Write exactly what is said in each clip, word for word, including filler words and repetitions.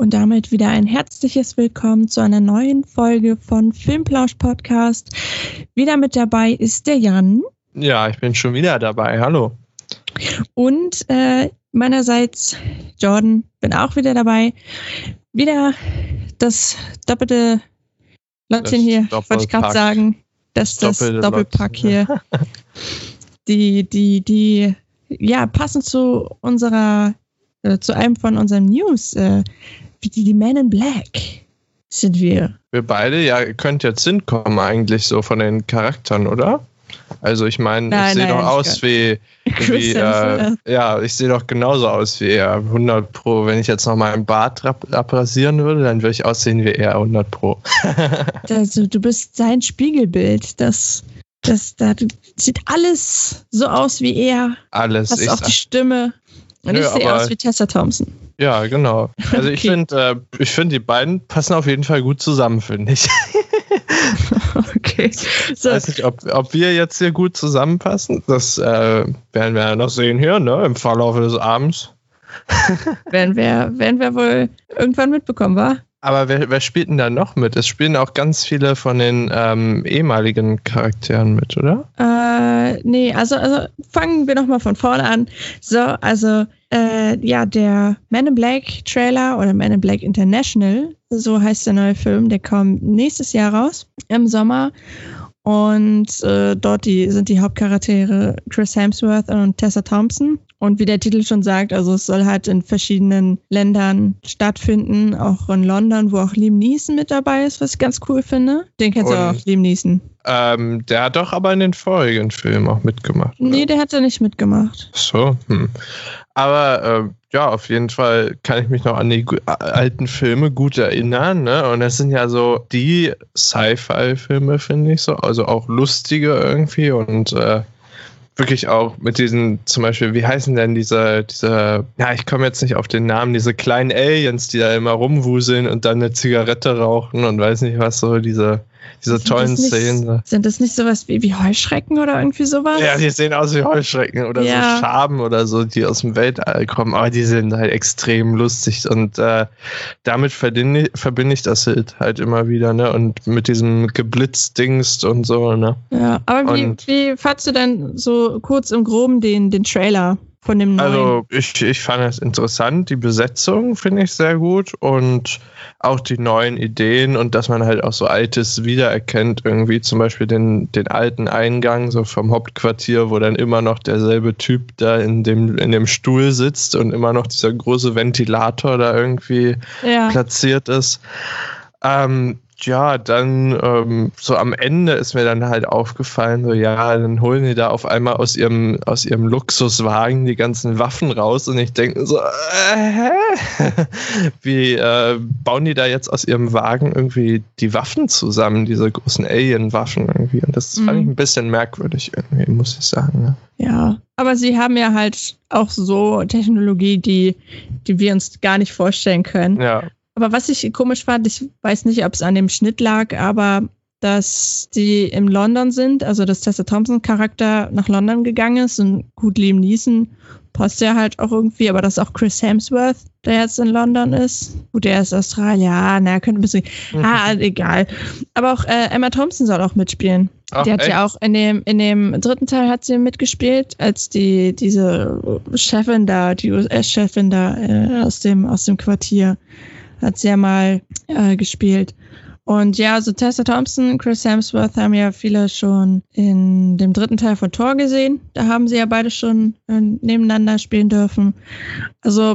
Und damit wieder ein herzliches Willkommen zu einer neuen Folge von Filmplausch Podcast. Wieder mit dabei ist der Jan. Ja, ich bin schon wieder dabei. Hallo. Und äh, meinerseits Jordan, bin auch wieder dabei. Wieder das doppelte Lottchen hier, wollte ich gerade sagen. Das ist das Doppelpack hier. die, die, die, ja, passend zu unserer, äh, zu einem von unseren News, äh, die, die Men in Black sind wir. Wir beide, ja, ihr könnt jetzt hinkommen eigentlich so von den Charakteren, oder? Also ich meine, ich sehe doch aus wie, wie äh, ja, ich sehe doch genauso aus wie er, hundert Pro. Wenn ich jetzt noch mal einen Bart rap- abrasieren würde, dann würde ich aussehen wie er, hundert Pro. Also du bist sein Spiegelbild, das, das, das sieht alles so aus wie er. Alles. Hast auch sag. Die Stimme. Und Nö, ich sehe aus wie Tessa Thompson. Ja, genau. Also ich okay. finde, äh, ich finde, die beiden passen auf jeden Fall gut zusammen, finde ich. Okay. So. Ich weiß nicht, ob, ob wir jetzt hier gut zusammenpassen. Das äh, werden wir ja noch sehen hier, ne? Im Verlauf des Abends. werden, wir, werden wir wohl irgendwann mitbekommen, wa? Aber wer, wer spielt denn da noch mit? Es spielen auch ganz viele von den ähm, ehemaligen Charakteren mit, oder? Äh, nee, also, also fangen wir nochmal von vorne an. So, also äh, ja, der Men in Black Trailer oder Men in Black International, so heißt der neue Film, der kommt nächstes Jahr raus, im Sommer. Und äh, dort die, sind die Hauptcharaktere Chris Hemsworth und Tessa Thompson. Und wie der Titel schon sagt, also es soll halt in verschiedenen Ländern stattfinden, auch in London, wo auch Liam Neeson mit dabei ist, was ich ganz cool finde. Den kennst und, du auch, Liam Neeson. Ähm, der hat doch aber in den vorigen Filmen auch mitgemacht. Oder? Nee, der hat da nicht mitgemacht. So, hm. Aber äh, ja, auf jeden Fall kann ich mich noch an die gu- alten Filme gut erinnern, ne? Und das sind ja so die Sci-Fi-Filme, finde ich so, also auch lustige irgendwie und äh, wirklich auch mit diesen, zum Beispiel, wie heißen denn diese, diese, ja, ich komme jetzt nicht auf den Namen, diese kleinen Aliens, die da immer rumwuseln und dann eine Zigarette rauchen und weiß nicht was, so diese, diese sind tollen nicht, Szenen. Sind das nicht sowas wie, wie Heuschrecken oder irgendwie sowas? Ja, die sehen aus wie Heuschrecken oder ja. so Schaben oder so, die aus dem Weltall kommen, aber die sind halt extrem lustig und äh, damit verbinde, verbinde ich das halt, halt immer wieder, ne, und mit diesem Geblitzdingst und so, ne. Ja, aber wie, wie fandst du denn so kurz im Groben den, den Trailer von dem neuen? Also ich, ich fand es interessant, die Besetzung finde ich sehr gut und auch die neuen Ideen und dass man halt auch so Altes wiedererkennt, irgendwie zum Beispiel den, den alten Eingang so vom Hauptquartier, wo dann immer noch derselbe Typ da in dem, in dem Stuhl sitzt und immer noch dieser große Ventilator da irgendwie ja. platziert ist. Ähm, ja, dann ähm, so am Ende ist mir dann halt aufgefallen, so ja, dann holen die da auf einmal aus ihrem aus ihrem Luxuswagen die ganzen Waffen raus und ich denke so, äh, hä? Wie äh, bauen die da jetzt aus ihrem Wagen irgendwie die Waffen zusammen, diese großen Alien-Waffen irgendwie? Und das mhm. fand ich ein bisschen merkwürdig irgendwie, muss ich sagen. Ne? Ja, aber sie haben ja halt auch so Technologie, die, die wir uns gar nicht vorstellen können. Ja. Aber was ich komisch fand, ich weiß nicht, ob es an dem Schnitt lag, aber dass die in London sind, also dass Tessa Thompson Charakter nach London gegangen ist und gut, Liam Neeson passt ja halt auch irgendwie, aber dass auch Chris Hemsworth, der jetzt in London ist, gut, der ist Australier, ja, naja, könnte ein bisschen, mhm. ah, egal. Aber auch äh, Emma Thompson soll auch mitspielen. Ach, die hat echt? ja auch in dem, in dem dritten Teil hat sie mitgespielt, als die, diese Chefin da, die U S-Chefin da äh, aus dem, aus dem Quartier. Hat sie ja mal äh, gespielt. Und ja, also Tessa Thompson, Chris Hemsworth haben ja viele schon in dem dritten Teil von Thor gesehen. Da haben sie ja beide schon äh, nebeneinander spielen dürfen. Also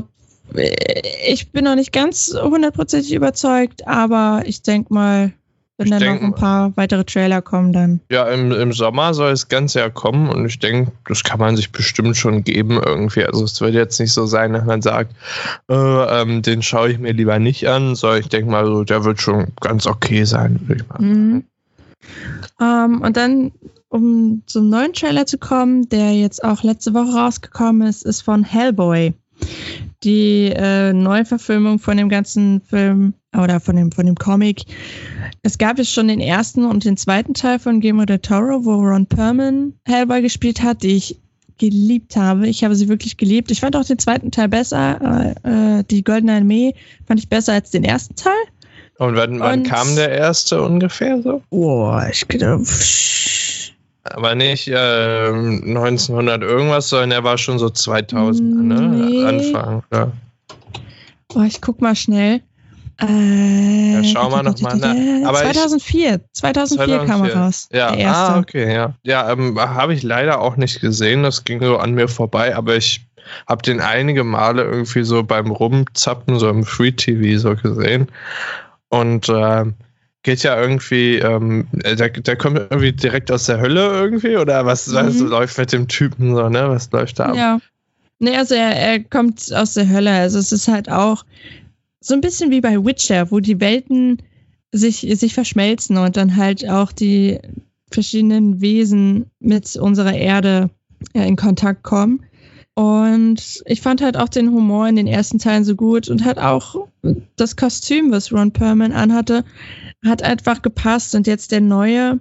ich bin noch nicht ganz hundertprozentig überzeugt, aber ich denke mal, wenn ich dann denk, noch ein paar weitere Trailer kommen, dann. Ja, im, im Sommer soll das Ganze ja kommen und ich denke, das kann man sich bestimmt schon geben irgendwie. Also es wird jetzt nicht so sein, dass man sagt, äh, ähm, den schaue ich mir lieber nicht an, sondern ich denke mal so, der wird schon ganz okay sein, würde ich mal sagen. Mhm. Ähm, und dann, um zum neuen Trailer zu kommen, der jetzt auch letzte Woche rausgekommen ist, ist von Hellboy. Die äh, Neuverfilmung von dem ganzen Film oder von dem, von dem Comic. Es gab jetzt schon den ersten und den zweiten Teil von Guillermo del Toro, wo Ron Perlman Hellboy gespielt hat, die ich geliebt habe. Ich habe sie wirklich geliebt. Ich fand auch den zweiten Teil besser. Äh, die Golden Armee fand ich besser als den ersten Teil. Und wann, wann Und- kam der erste ungefähr so? Oh, ich glaube. Aber nicht äh, neunzehnhundert irgendwas, sondern er war schon so zweitausend, ne? Nee. Anfang. Ja. Oh, ich guck mal schnell. Äh, Ja, schau mal noch mal nach. Aber ich- zweitausendvier. zweitausendvier kam er raus. Ja, Der erste. ah, okay, ja. Ja, ähm, habe ich leider auch nicht gesehen, das ging so an mir vorbei, aber ich habe den einige Male irgendwie so beim Rumzappen, so im Free-T V so gesehen. Und ähm, geht ja irgendwie, ähm, der, der kommt irgendwie direkt aus der Hölle irgendwie, oder was, Mhm. was läuft mit dem Typen so, ne? Was läuft da ab? Ja. Nee, also er, er kommt aus der Hölle. Also es ist halt auch so ein bisschen wie bei Witcher, wo die Welten sich, sich verschmelzen und dann halt auch die verschiedenen Wesen mit unserer Erde äh, in Kontakt kommen. Und ich fand halt auch den Humor in den ersten Teilen so gut und hat auch das Kostüm, was Ron Perlman anhatte, hat einfach gepasst. Und jetzt der neue,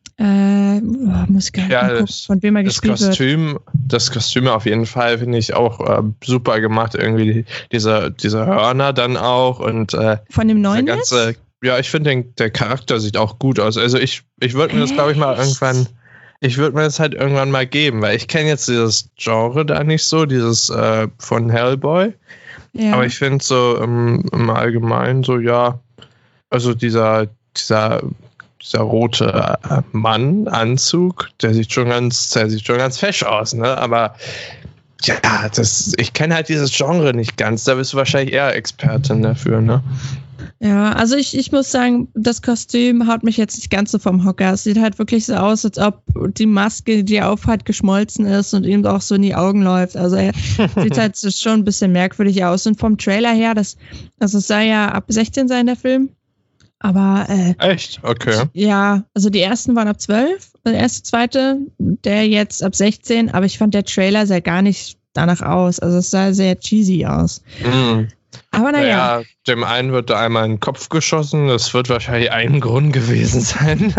äh, oh, muss ich gar nicht Ja, mal gucken, das- von wem er Das gespielt wird. Kostüm, das Kostüm auf jeden Fall finde ich auch äh, super gemacht. Irgendwie die, diese, diese Hörner dann auch und äh, Von dem dieser neuen jetzt? ganze, ja, ich finde, der Charakter sieht auch gut aus. Also ich, ich würde mir das, glaube ich, mal Echt? irgendwann, ich würde mir das halt irgendwann mal geben, weil ich kenne jetzt dieses Genre da nicht so, dieses äh, von Hellboy. Ja. Aber ich finde so im, im Allgemeinen so, ja, also dieser, dieser, dieser rote äh, Mann, Anzug, der sieht schon ganz, der sieht schon ganz fesch aus, ne? Aber ja, das, ich kenne halt dieses Genre nicht ganz. Da bist du wahrscheinlich eher Expertin dafür, ne? Ja, also ich, ich muss sagen, das Kostüm haut mich jetzt nicht ganz so vom Hocker. Es sieht halt wirklich so aus, als ob die Maske, die er aufhat, geschmolzen ist und ihm auch so in die Augen läuft. Also er sieht halt schon ein bisschen merkwürdig aus. Und vom Trailer her, das, also es soll ja ab sechzehn sein, der Film. Aber äh, Echt? Okay. ja, also die ersten waren ab zwölf, der erste, zweite, der jetzt ab sechzehn, aber ich fand, der Trailer sah gar nicht danach aus. Also es sah sehr cheesy aus. Mhm. Aber naja. Naja, dem einen wird da einmal in den Kopf geschossen. Das wird wahrscheinlich ein Grund gewesen sein.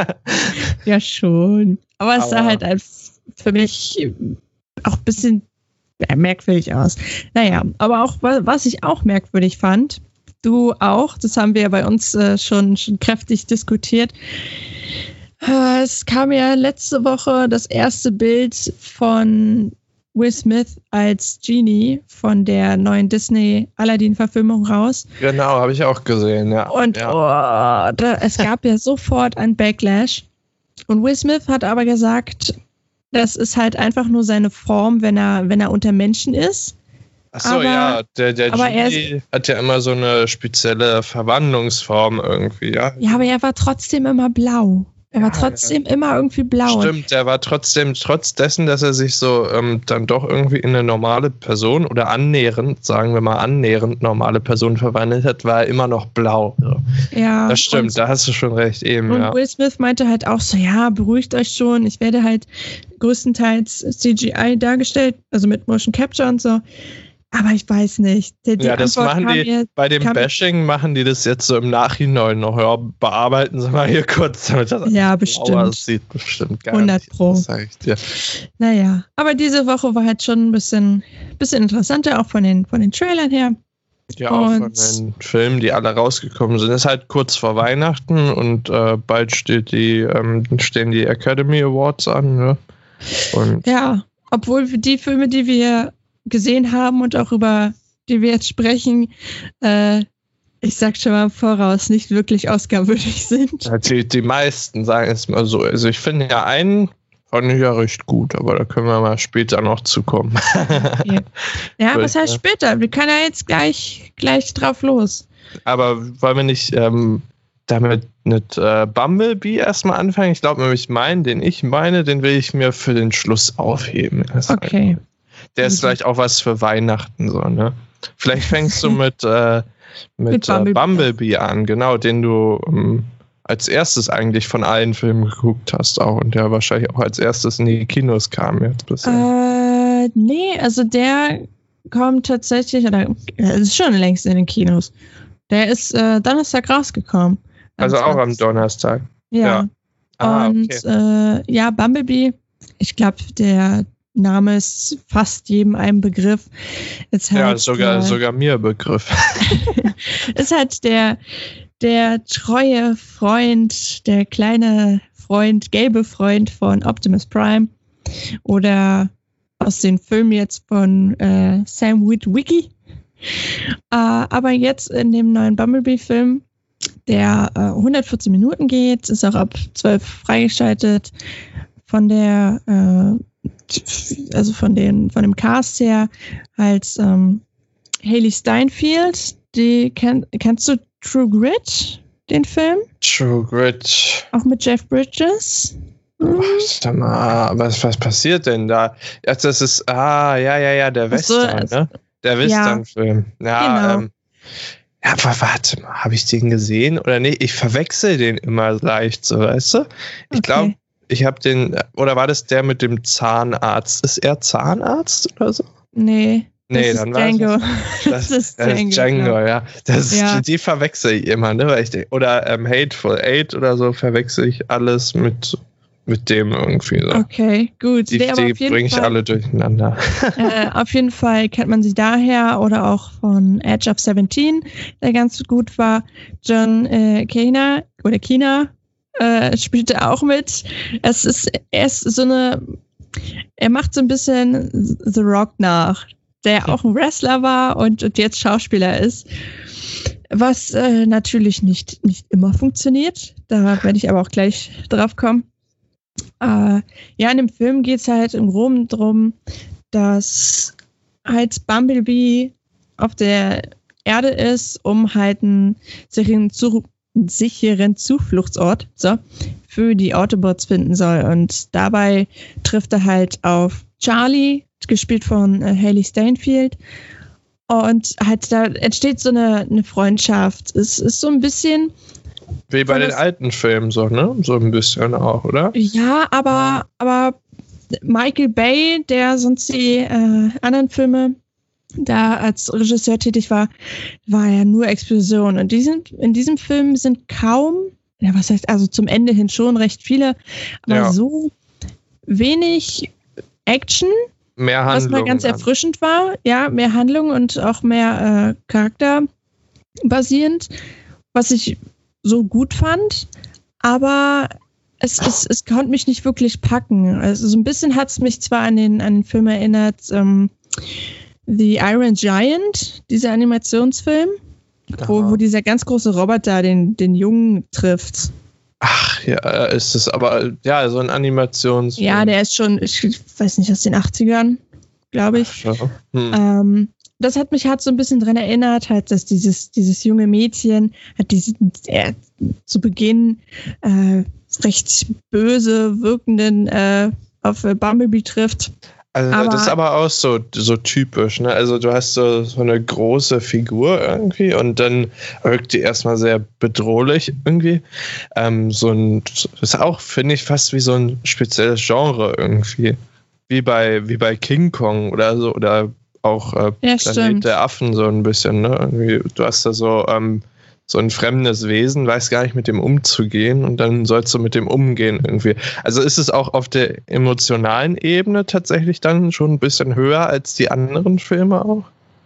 Ja, schon. Aber es sah Aber- halt ein- für mich auch ein bisschen ja, merkwürdig aus. Naja, aber auch, wa- was ich auch merkwürdig fand, du auch, das haben wir ja bei uns äh, schon, schon kräftig diskutiert. Äh, es kam ja letzte Woche das erste Bild von Will Smith als Genie von der neuen Disney-Aladdin-Verfilmung raus. Genau, habe ich auch gesehen, ja. Und ja. oh, da, es gab ja sofort einen Backlash. Und Will Smith hat aber gesagt, das ist halt einfach nur seine Form, wenn er, wenn er unter Menschen ist. Achso, aber- ja, der, der aber er Genie hat ja immer so eine spezielle Verwandlungsform irgendwie, ja. Ja, aber er war trotzdem immer blau. Er war Ja, trotzdem immer irgendwie blau. Stimmt, der war trotzdem, trotz dessen, dass er sich so ähm, dann doch irgendwie in eine normale Person oder annähernd, sagen wir mal annähernd normale Person verwandelt hat, war er immer noch blau. So. Ja, Das stimmt, und, da hast du schon recht, eben, und ja. Will Smith meinte halt auch so, ja, beruhigt euch schon. Ich werde halt größtenteils C G I dargestellt, also mit Motion Capture und so. Aber ich weiß nicht. Die, die Ja, das Antwort machen kam die, mir- bei dem kam- Bashing machen die das jetzt so im Nachhinein noch, ja, bearbeiten sie mal hier kurz, damit das Ja, blau bestimmt. aussieht, bestimmt, hundert Pro. Das sag ich dir. Naja, aber diese Woche war halt schon ein bisschen, bisschen interessanter, auch von den, von den Trailern her. Ja, auch von Und- den Filmen, die alle rausgekommen sind. Es ist halt kurz vor Weihnachten und äh, bald steht die, ähm, stehen die Academy Awards an. Ne? Und Ja, obwohl die Filme, die wir gesehen haben und auch über die wir jetzt sprechen, äh, ich sag schon mal im Voraus, nicht wirklich Oscar-würdig sind. ja, die, die meisten sagen es mal so. Also ich finde ja einen fand ich ja recht gut, aber da können wir mal später noch zukommen. Okay. Ja, Gut, was heißt ja. später? Wir können ja jetzt gleich, gleich drauf los. Aber wollen wir nicht ähm, damit mit äh, Bumblebee erstmal anfangen? Ich glaube nämlich meinen, den ich meine, den will ich mir für den Schluss aufheben. Erst Okay. Der ist Mhm. vielleicht auch was für Weihnachten so, ne? Vielleicht fängst du mit, äh, mit, Mit äh, Bumblebee. Bumblebee an, genau, den du ähm, als erstes eigentlich von allen Filmen geguckt hast auch und der wahrscheinlich auch als erstes in die Kinos kam jetzt bisher. Äh, nee, also der kommt tatsächlich, oder er ist schon längst in den Kinos. Der ist äh, Donnerstag rausgekommen. also auch am einundzwanzig. Donnerstag. Ja. Ja. Ah, Und okay. äh, ja, Bumblebee, ich glaube, der Name ist fast jedem ein Begriff. Ist halt, ja, sogar, äh, sogar mir Begriff. ist halt der, der treue Freund, der kleine Freund, gelbe Freund von Optimus Prime. Oder aus den Filmen jetzt von äh, Sam Witwicky. Äh, aber jetzt in dem neuen Bumblebee-Film, der äh, hundertvierzehn Minuten geht, ist auch ab zwölf freigeschaltet, von der, äh, also von den, von dem Cast her, halt ähm, Hailee Steinfeld, die kenn, kennst du True Grit, den Film? True Grit. Auch mit Jeff Bridges. Warte mal, was, was passiert denn da? Jetzt das ist, ah, ja, ja, ja, der Western, so, ne? Der Western-Film. Ja, ja, genau. ähm, ja, aber warte mal, habe ich den gesehen oder nee? Ich verwechsel den immer leicht, so, weißt du? Ich Okay. glaube, ich habe den, oder war das der mit dem Zahnarzt? Ist er Zahnarzt oder so? Nee. Nee, das dann ist war Django. Das, das ist das Django, ist Django, genau. ja. Das, Ja. Die verwechsel ich immer, ne? Weil ich denk, oder ähm, Hateful Eight oder so verwechsel ich alles mit, mit dem irgendwie so. Okay, gut. Die, Nee, aber die auf jeden bringe ich Fall, alle durcheinander. äh, auf jeden Fall kennt man sie daher oder auch von Edge of Seventeen, der ganz gut war. John äh, Cena oder Kina äh, spielte auch mit. Es ist, er ist so eine, er macht so ein bisschen The Rock nach, der auch ein Wrestler war und, und jetzt Schauspieler ist. Was äh, natürlich nicht, nicht immer funktioniert. Da werde ich aber auch gleich drauf kommen. Äh, ja, in dem Film geht es halt im Groben drum, dass halt Bumblebee auf der Erde ist, um halt einen sicheren, zu, einen sicheren Zufluchtsort so, für die Autobots finden soll. Und dabei trifft er halt auf Charlie, gespielt von äh, Hailee Steinfeld. Und halt da entsteht so eine, eine Freundschaft. Es ist so ein bisschen Wie bei den alten Filmen so, ne? So ein bisschen auch, oder? Ja, aber, aber Michael Bay, der sonst die äh, anderen Filme da als Regisseur tätig war, war ja nur Explosion. Und die sind, in diesem Film sind kaum, ja, was heißt, also zum Ende hin schon recht viele, aber Ja. so wenig Action, Mehr Handlung. was mal ganz dann. erfrischend war. Ja, mehr Handlung und auch mehr äh, Charakter basierend, was ich so gut fand, aber es, es, es konnte mich nicht wirklich packen. Also so ein bisschen hat es mich zwar an den, an den Film erinnert, ähm, The Iron Giant, dieser Animationsfilm, wo, wo dieser ganz große Roboter den, den Jungen trifft. Ach ja, ist es aber, ja, so ein Animationsfilm. Ja, der ist schon, ich weiß nicht, aus den achtzigern, glaube ich. Ach, hm. Ähm, das hat mich halt so ein bisschen dran erinnert, halt, dass dieses, dieses junge Mädchen hat diesen äh, zu Beginn äh, recht böse wirkenden äh, auf äh, Bumblebee trifft. Also aber, das ist aber auch so, so typisch, ne? Also du hast so, so eine große Figur irgendwie und dann wirkt die erstmal sehr bedrohlich irgendwie. Ähm, so ein, das ist auch, finde ich, fast wie so ein spezielles Genre irgendwie. Wie bei, wie bei King Kong oder so, oder auch äh, Ja, Planet stimmt. der Affen so ein bisschen, ne? Irgendwie, du hast da so, ähm, so ein fremdes Wesen, weiß gar nicht mit dem umzugehen und dann sollst du mit dem umgehen irgendwie. Also ist es auch auf der emotionalen Ebene tatsächlich dann schon ein bisschen höher als die anderen Filme auch?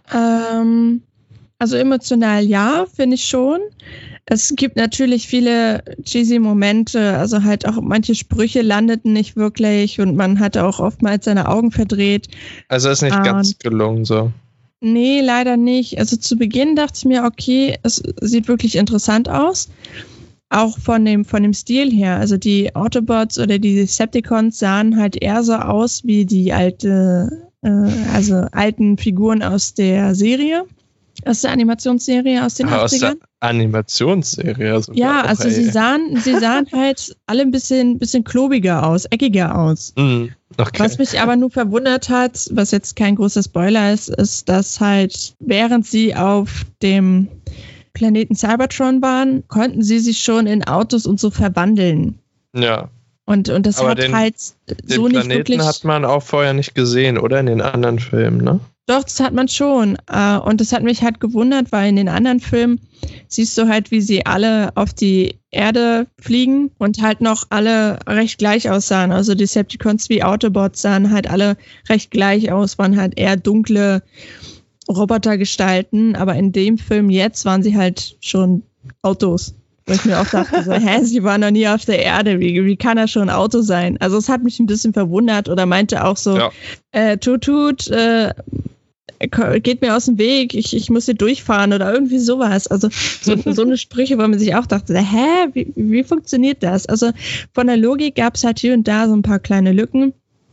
Ähm, also emotional ja, finde ich schon. Es gibt natürlich viele cheesy Momente, also halt auch manche Sprüche landeten nicht wirklich und man hatte auch oftmals seine Augen verdreht. Also ist nicht Und ganz gelungen so. Nee, leider nicht. Also zu Beginn dachte ich mir, okay, es sieht wirklich interessant aus. Auch von dem, von dem Stil her. Also die Autobots oder die Decepticons sahen halt eher so aus wie die alte, äh, also alten Figuren aus der Serie. Aus der Animationsserie aus den Ah, aus achtzigern. der Animationsserie. sogar Ja, auch, also ey. sie sahen, sie sahen halt alle ein bisschen, bisschen klobiger aus, eckiger aus. Mm, okay. Was mich aber nur verwundert hat, was jetzt kein großer Spoiler ist, ist, dass halt während sie auf dem Planeten Cybertron waren, konnten sie sich schon in Autos und so verwandeln. Ja. Und, und das Aber hat den- halt Den so nicht Planeten wirklich... hat man auch vorher nicht gesehen, oder? In den anderen Filmen, ne? Doch, das hat man schon. Äh, Und das hat mich halt gewundert, weil in den anderen Filmen siehst du halt, wie sie alle auf die Erde fliegen und halt noch alle recht gleich aussahen. Also die Decepticons wie Autobots sahen halt alle recht gleich aus, waren halt eher dunkle Robotergestalten, aber in dem Film jetzt waren sie halt schon Autos. Weil ich mir auch dachte, so, hä, sie waren noch nie auf der Erde, wie, wie kann er schon ein Auto sein? Also es hat mich ein bisschen verwundert oder meinte auch so, ja. äh, tut, tut, äh, geht mir aus dem Weg, ich, ich muss hier durchfahren oder irgendwie sowas. Also so, so eine Sprüche, wo man sich auch dachte, hä, wie, wie funktioniert das? Also von der Logik gab es halt hier und da so ein paar kleine Lücken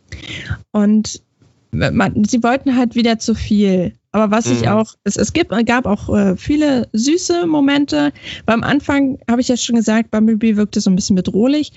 und man, sie wollten halt wieder zu viel. Aber was mhm. ich auch, es, es gibt, gab auch äh, viele süße Momente. Beim Anfang habe ich ja schon gesagt, Bumblebee wirkte so ein bisschen bedrohlich.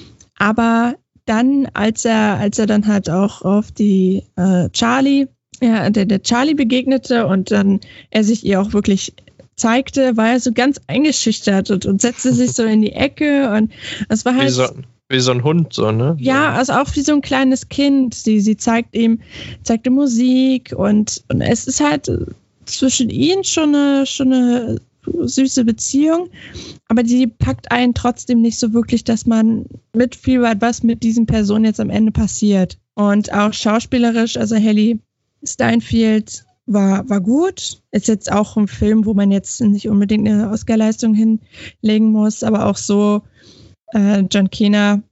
Aber dann, als er, als er dann halt auch auf die äh, Charlie, ja, der, der Charlie begegnete und dann er sich ihr auch wirklich zeigte, war er so ganz eingeschüchtert und, und setzte sich so in die Ecke und es war halt. Wie so, wie so ein Hund, so, ne? Ja, also auch wie so ein kleines Kind. Sie, sie zeigt ihm, zeigt ihm Musik und, und es ist halt zwischen ihnen schon eine, schon eine süße Beziehung, aber die packt einen trotzdem nicht so wirklich, dass man mitfiebert, was mit diesen Personen jetzt am Ende passiert. Und auch schauspielerisch, also Hailee Steinfeld war, war gut. Ist jetzt auch ein Film, wo man jetzt nicht unbedingt eine Oscar-Leistung hinlegen muss, aber auch so äh, John Cena,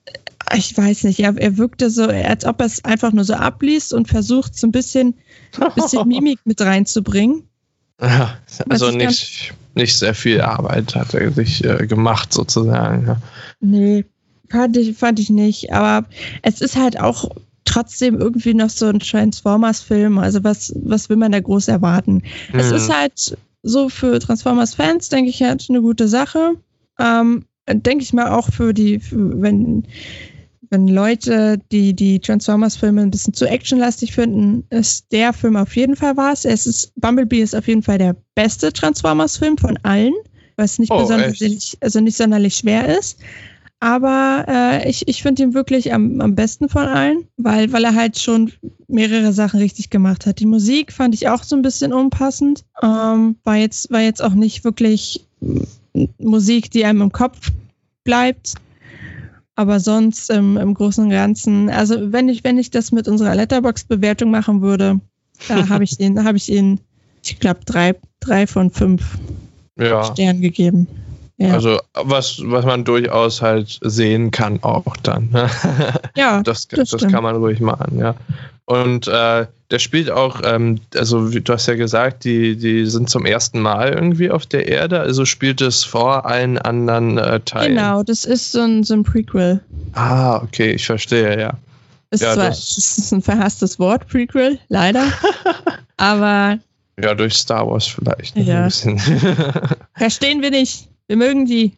ich weiß nicht, er, er wirkte so, als ob er es einfach nur so abliest und versucht, so ein bisschen, bisschen Mimik mit reinzubringen. Ja, also nicht, nicht sehr viel Arbeit hat er sich äh, gemacht, sozusagen. Ja. Nee, fand ich, fand ich nicht. Aber es ist halt auch trotzdem irgendwie noch so ein Transformers-Film. Also was, was will man da groß erwarten? Mhm. Es ist halt so für Transformers-Fans, denke ich, halt eine gute Sache. Ähm, denke ich mal auch für die, für, wenn, wenn Leute, die die Transformers-Filme ein bisschen zu actionlastig finden, ist der Film auf jeden Fall was. Es ist, Bumblebee ist auf jeden Fall der beste Transformers-Film von allen, was nicht oh, besonders, also nicht sonderlich schwer ist. Aber äh, ich, ich finde ihn wirklich am, am besten von allen, weil, weil er halt schon mehrere Sachen richtig gemacht hat. Die Musik fand ich auch so ein bisschen unpassend. Ähm, war jetzt, war jetzt auch nicht wirklich Musik, die einem im Kopf bleibt. Aber sonst ähm, im Großen und Ganzen, also wenn ich, wenn ich das mit unserer Letterboxd-Bewertung machen würde, da habe ich ihn, habe ich ihn, ich glaube, drei, drei von fünf ja. Sternen gegeben. Ja. Also was, was man durchaus halt sehen kann auch dann. Ne? Ja, das, das, das kann man ruhig machen, ja. Und äh, der spielt auch, ähm, also wie du hast ja gesagt, die, die sind zum ersten Mal irgendwie auf der Erde, also spielt es vor allen anderen äh, Teilen. Genau, das ist so ein, so ein Prequel. Ah, okay, ich verstehe, ja. Ist ja, zwar das, das ist ein verhasstes Wort, Prequel, leider, aber... Ja, durch Star Wars vielleicht. Ja. Ein bisschen. Verstehen wir nicht. Wir mögen die.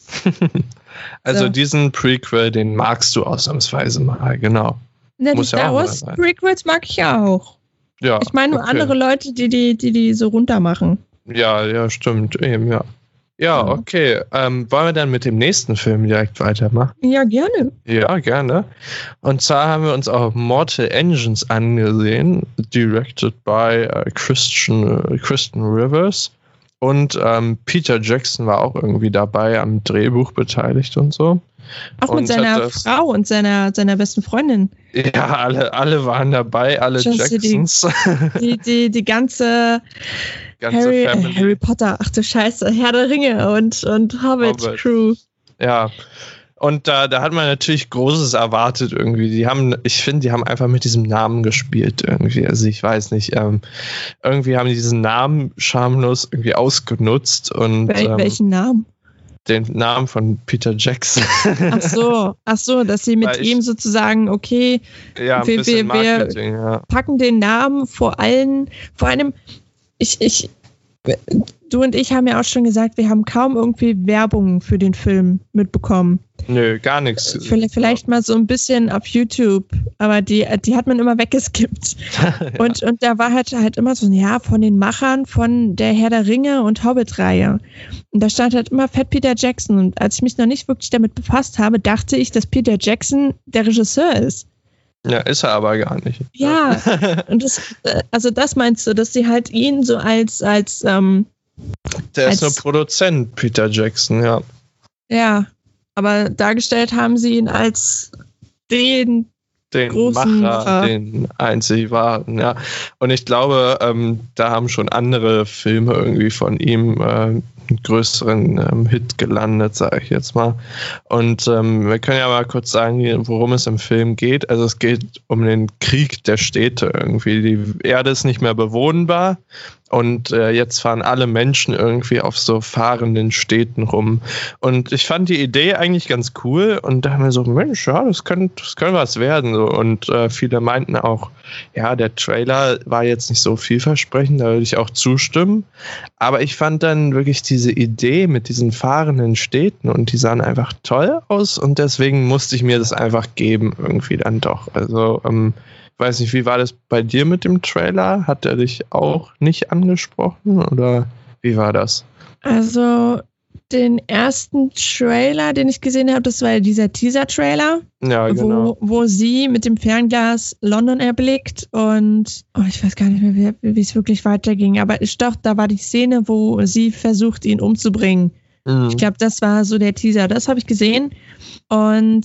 Also so. Diesen Prequel, den magst du ausnahmsweise mal, genau. Ja, die Star Wars Prequels mag ich auch. Ja, ich meine nur okay. andere Leute, die die, die die so runter machen. Ja, ja, stimmt. Eben, ja. Ja, okay. Ähm, wollen wir dann mit dem nächsten Film direkt weitermachen? Ja, gerne. Ja, gerne. Und zwar haben wir uns auch Mortal Engines angesehen, directed by uh, Christian, uh, Kristen Rivers. Und ähm, Peter Jackson war auch irgendwie dabei, am Drehbuch beteiligt und so. Auch und mit seiner Frau und seiner, seiner besten Freundin. Ja, alle, alle waren dabei, alle Just Jacksons. Die, die, die, die ganze, ganze Harry, äh, Harry Potter, ach du Scheiße, Herr der Ringe und, und Hobbit-Crew. Ja, und da, da hat man natürlich Großes erwartet irgendwie. Die haben, ich finde, die haben einfach mit diesem Namen gespielt irgendwie. Also ich weiß nicht, ähm, irgendwie haben die diesen Namen schamlos irgendwie ausgenutzt. Und, Wel- ähm, welchen Namen? Den Namen von Peter Jackson. Ach so, ach so, dass sie mit ich, ihm sozusagen, okay, ja, ein wir, wir, wir ja. packen den Namen vor allen, vor einem, ich, ich, du und ich haben ja auch schon gesagt, wir haben kaum irgendwie Werbung für den Film mitbekommen. Nö, gar nichts. Vielleicht, vielleicht mal so ein bisschen auf YouTube, aber die, die hat man immer weggeskippt. ja. Und, und da war halt, halt immer so, ja, von den Machern von der Herr der Ringe und Hobbit-Reihe. Und da stand halt immer fett Peter Jackson. Und als ich mich noch nicht wirklich damit befasst habe, dachte ich, dass Peter Jackson der Regisseur ist. Ja, ist er aber gar nicht. Ja, und das, also das meinst du, dass sie halt ihn so als, als, ähm, Der ist nur Produzent, Peter Jackson, ja. Ja, aber dargestellt haben sie ihn als den Den großen Macher, Macher. den einzig wahren, ja. Und ich glaube, ähm, da haben schon andere Filme irgendwie von ihm äh, einen größeren ähm, Hit gelandet, sage ich jetzt mal. Und ähm, wir können ja mal kurz sagen, worum es im Film geht. Also es geht um den Krieg der Städte irgendwie. Die Erde ist nicht mehr bewohnbar. Und äh, jetzt fahren alle Menschen irgendwie auf so fahrenden Städten rum. Und ich fand die Idee eigentlich ganz cool und dachte mir so, Mensch, ja, das könnte das könnte was werden. So. Und äh, viele meinten auch, ja, der Trailer war jetzt nicht so vielversprechend, da würde ich auch zustimmen. Aber ich fand dann wirklich diese Idee mit diesen fahrenden Städten und die sahen einfach toll aus und deswegen musste ich mir das einfach geben, irgendwie dann doch. Also, ähm, ich weiß nicht, wie war das bei dir mit dem Trailer? Hat er dich auch nicht angesprochen oder wie war das? Also den ersten Trailer, den ich gesehen habe, das war dieser Teaser-Trailer, ja, genau. wo, wo sie mit dem Fernglas London erblickt und oh, ich weiß gar nicht mehr, wie, wie es wirklich weiterging, aber ich doch, da war die Szene, wo sie versucht, ihn umzubringen. Mhm. Ich glaube, das war so der Teaser. Das habe ich gesehen und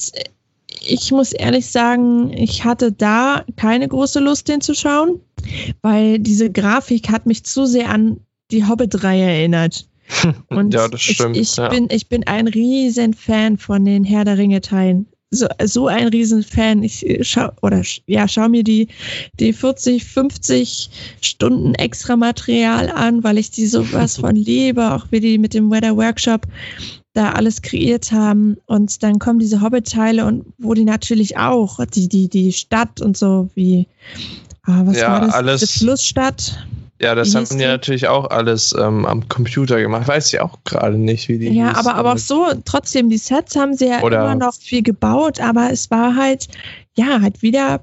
ich muss ehrlich sagen, ich hatte da keine große Lust, den zu schauen, weil diese Grafik hat mich zu sehr an die Hobbit-Reihe erinnert. Und ja, das stimmt. Ich, ich, ja. bin, ich bin ein riesen Fan von den Herr der Ringe-Teilen. So, so ein riesen Fan. Ich schau, oder ja, schau mir die, die vierzig, fünfzig Stunden extra Material an, weil ich die sowas von liebe, auch wie die mit dem Weather Workshop da alles kreiert haben. Und dann kommen diese Hobbit-Teile und wo die natürlich auch, die, die, die Stadt und so wie, ah, was ja, war das? Alles, die Flussstadt. Ja, das haben die natürlich auch alles ähm, am Computer gemacht. Weiß ich auch gerade nicht, wie die Ja, hieß. aber, aber auch so, trotzdem, die Sets haben sie ja Oder immer noch viel gebaut, aber es war halt, ja, halt wieder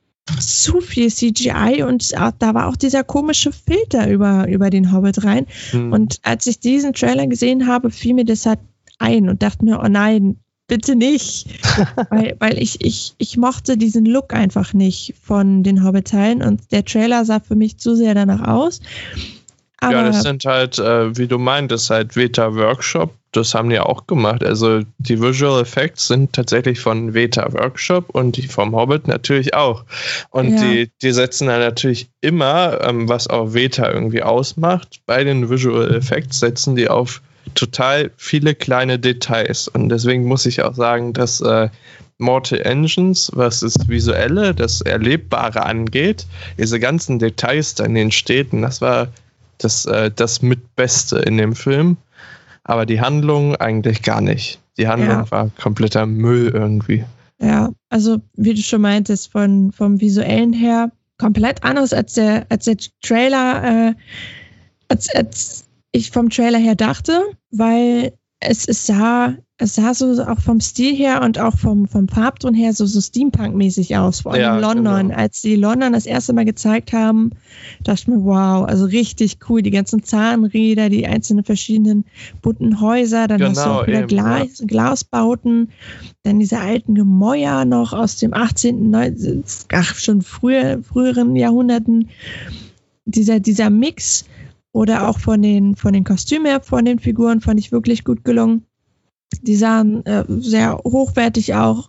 zu viel C G I und auch, da war auch dieser komische Filter über, über den Hobbit rein. Hm. Und als ich diesen Trailer gesehen habe, fiel mir das halt ein und dachte mir, oh nein, bitte nicht. weil weil ich, ich, ich mochte diesen Look einfach nicht von den Hobbit-Teilen und der Trailer sah für mich zu sehr danach aus. Aber ja, das sind halt, äh, wie du meintest, halt Weta Workshop. Das haben die auch gemacht. Also die Visual Effects sind tatsächlich von Weta Workshop und die vom Hobbit natürlich auch. Und ja. die, die setzen dann natürlich immer, ähm, was auch Weta irgendwie ausmacht, bei den Visual Effects setzen die auf total viele kleine Details. Und deswegen muss ich auch sagen, dass äh, Mortal Engines, was das Visuelle, das Erlebbare angeht, diese ganzen Details da in den Städten, das war das, äh, das Mitbeste in dem Film. Aber die Handlung eigentlich gar nicht. Die Handlung ja. war kompletter Müll irgendwie. Ja, also wie du schon meintest, von, vom Visuellen her komplett anders als der, als der Trailer, äh, als, als ich vom Trailer her dachte, weil es, es sah, es sah so auch vom Stil her und auch vom, vom Farbton her so, so Steampunk-mäßig aus, vor allem ja, in London. Genau. Als die London das erste Mal gezeigt haben, dachte ich mir, wow, also richtig cool, die ganzen Zahnräder, die einzelnen verschiedenen bunten Häuser, dann genau, hast du auch wieder eben, Glas, ja. Glasbauten, dann diese alten Gemäuer noch aus dem achtzehnten, neunzehnten, ach, schon früher, früheren Jahrhunderten, dieser, dieser Mix. Oder auch von den, von den Kostümen her, von den Figuren, fand ich wirklich gut gelungen. Die sahen äh, sehr hochwertig auch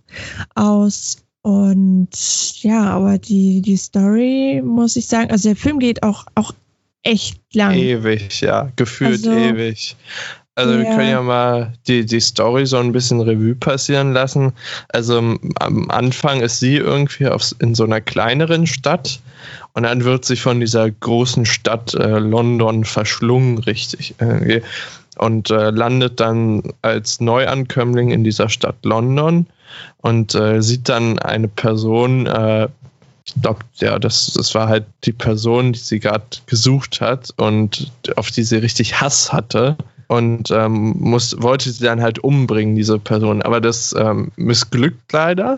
aus. Und ja, aber die, die Story, muss ich sagen, also der Film geht auch, auch echt lang. Ewig, ja, gefühlt also, ewig. Also ja. wir können ja mal die, die Story so ein bisschen Revue passieren lassen. Also am Anfang ist sie irgendwie auf, in so einer kleineren Stadt und dann wird sie von dieser großen Stadt äh, London verschlungen, richtig. Irgendwie. Und äh, landet dann als Neuankömmling in dieser Stadt London und äh, sieht dann eine Person, äh, ich glaube, ja, das, das war halt die Person, die sie gerade gesucht hat und auf die sie richtig Hass hatte. Und ähm, muss, wollte sie dann halt umbringen, diese Person. Aber das ähm, missglückt leider.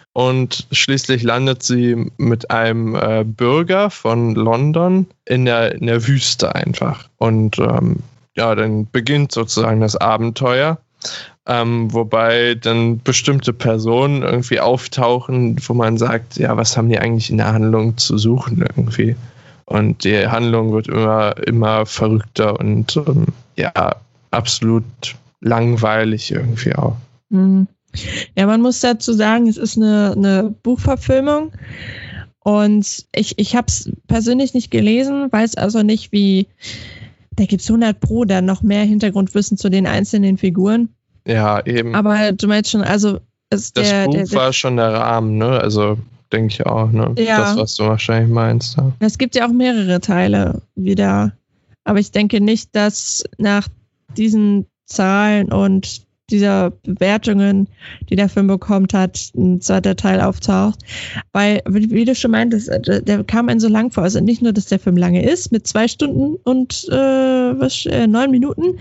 Und schließlich landet sie mit einem äh, Bürger von London in der, in der Wüste einfach. Und ähm, ja, dann beginnt sozusagen das Abenteuer. Ähm, wobei dann bestimmte Personen irgendwie auftauchen, wo man sagt, ja, was haben die eigentlich in der Handlung zu suchen irgendwie? und die Handlung wird immer, immer verrückter und ähm, ja, absolut langweilig irgendwie auch. Mhm. Ja, man muss dazu sagen, es ist eine, eine Buchverfilmung und ich, ich habe es persönlich nicht gelesen, weiß also nicht, wie, da gibt es hundert Pro dann noch mehr Hintergrundwissen zu den einzelnen Figuren. Ja, eben. Aber du meinst schon, also ist das der, Buch der, der, war schon der Rahmen, ne? Also denke ich auch, ne? Ja. Das, was du wahrscheinlich meinst. Ja. Es gibt ja auch mehrere Teile wieder, aber ich denke nicht, dass nach diesen Zahlen und dieser Bewertungen, die der Film bekommt hat, ein zweiter Teil auftaucht. Weil, wie du schon meintest, der kam einem so lang vor. Also nicht nur, dass der Film lange ist, mit zwei Stunden und äh, was, äh, neun Minuten,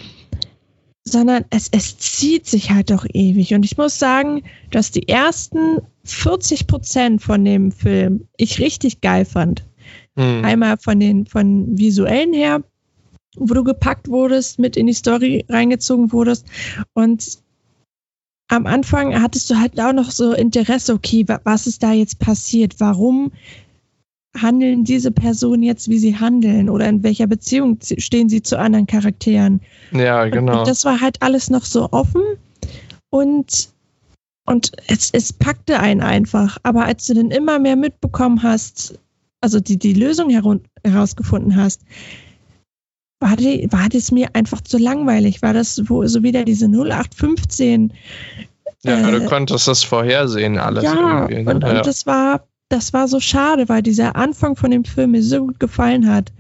sondern es, es zieht sich halt doch ewig. Und ich muss sagen, dass die ersten vierzig Prozent von dem Film ich richtig geil fand. Hm. Einmal von den von visuellen her, wo du gepackt wurdest, mit in die Story reingezogen wurdest. Und am Anfang hattest du halt auch noch so Interesse, okay, was ist da jetzt passiert? Warum handeln diese Personen jetzt, wie sie handeln? Oder in welcher Beziehung stehen sie zu anderen Charakteren? Ja, genau. Und, und das war halt alles noch so offen und, und es, es packte einen einfach. Aber als du dann immer mehr mitbekommen hast, also die, die Lösung herum, herausgefunden hast, War, die, war das mir einfach zu langweilig. War das wo, so wieder diese null acht fünfzehn? Ja, äh, du konntest das vorhersehen, alles ja, irgendwie. Ne? Und, ja, und das war, das war so schade, weil dieser Anfang von dem Film mir so gut gefallen hat.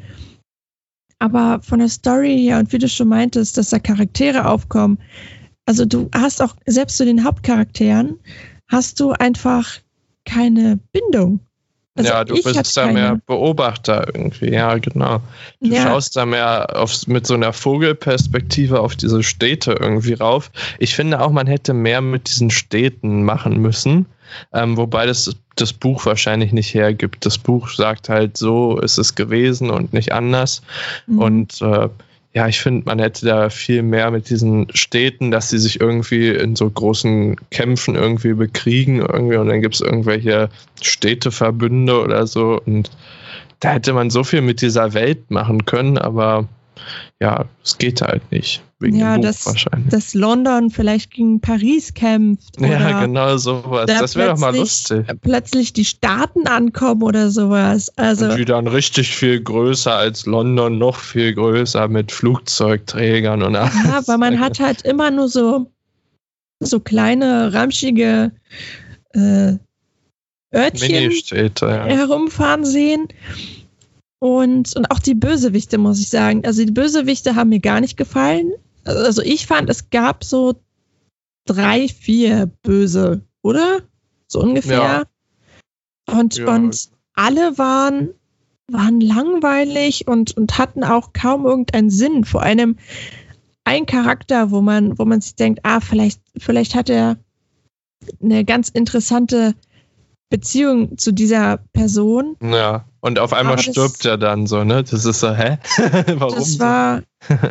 Aber von der Story her und wie du schon meintest, dass da Charaktere aufkommen, also du hast auch, selbst zu den Hauptcharakteren, hast du einfach keine Bindung. Also ja, du bist da keine. mehr Beobachter irgendwie, ja, genau. Du ja. schaust da mehr auf, mit so einer Vogelperspektive auf diese Städte irgendwie rauf. Ich finde auch, man hätte mehr mit diesen Städten machen müssen, ähm, wobei das das Buch wahrscheinlich nicht hergibt. Das Buch sagt halt, so ist es gewesen und nicht anders. Mhm. Und äh, ja, ich finde, man hätte da viel mehr mit diesen Städten, dass sie sich irgendwie in so großen Kämpfen irgendwie bekriegen irgendwie und dann gibt es irgendwelche Städteverbünde oder so und da hätte man so viel mit dieser Welt machen können, aber ja, es geht halt nicht. Wegen ja, dem Buch das, wahrscheinlich. dass London vielleicht gegen Paris kämpft. Oder ja, genau sowas. Da das wäre doch mal lustig. Plötzlich die Staaten ankommen oder sowas. Also, und die dann richtig viel größer als London, noch viel größer mit Flugzeugträgern und alles. Ja, aber man hat halt immer nur so, so kleine, ramschige äh, Örtchen ja. herumfahren sehen. Und, und auch die Bösewichte, muss ich sagen. Also die Bösewichte haben mir gar nicht gefallen. Also ich fand, es gab so drei, vier Böse, oder? So ungefähr. Ja. Und, ja. und alle waren, waren langweilig und, und hatten auch kaum irgendeinen Sinn. Vor allem ein Charakter, wo man, wo man sich denkt, ah, vielleicht, vielleicht hat er eine ganz interessante Beziehung zu dieser Person. Ja, und auf einmal aber stirbt er dann so, ne? Das ist so, hä? Warum? Das war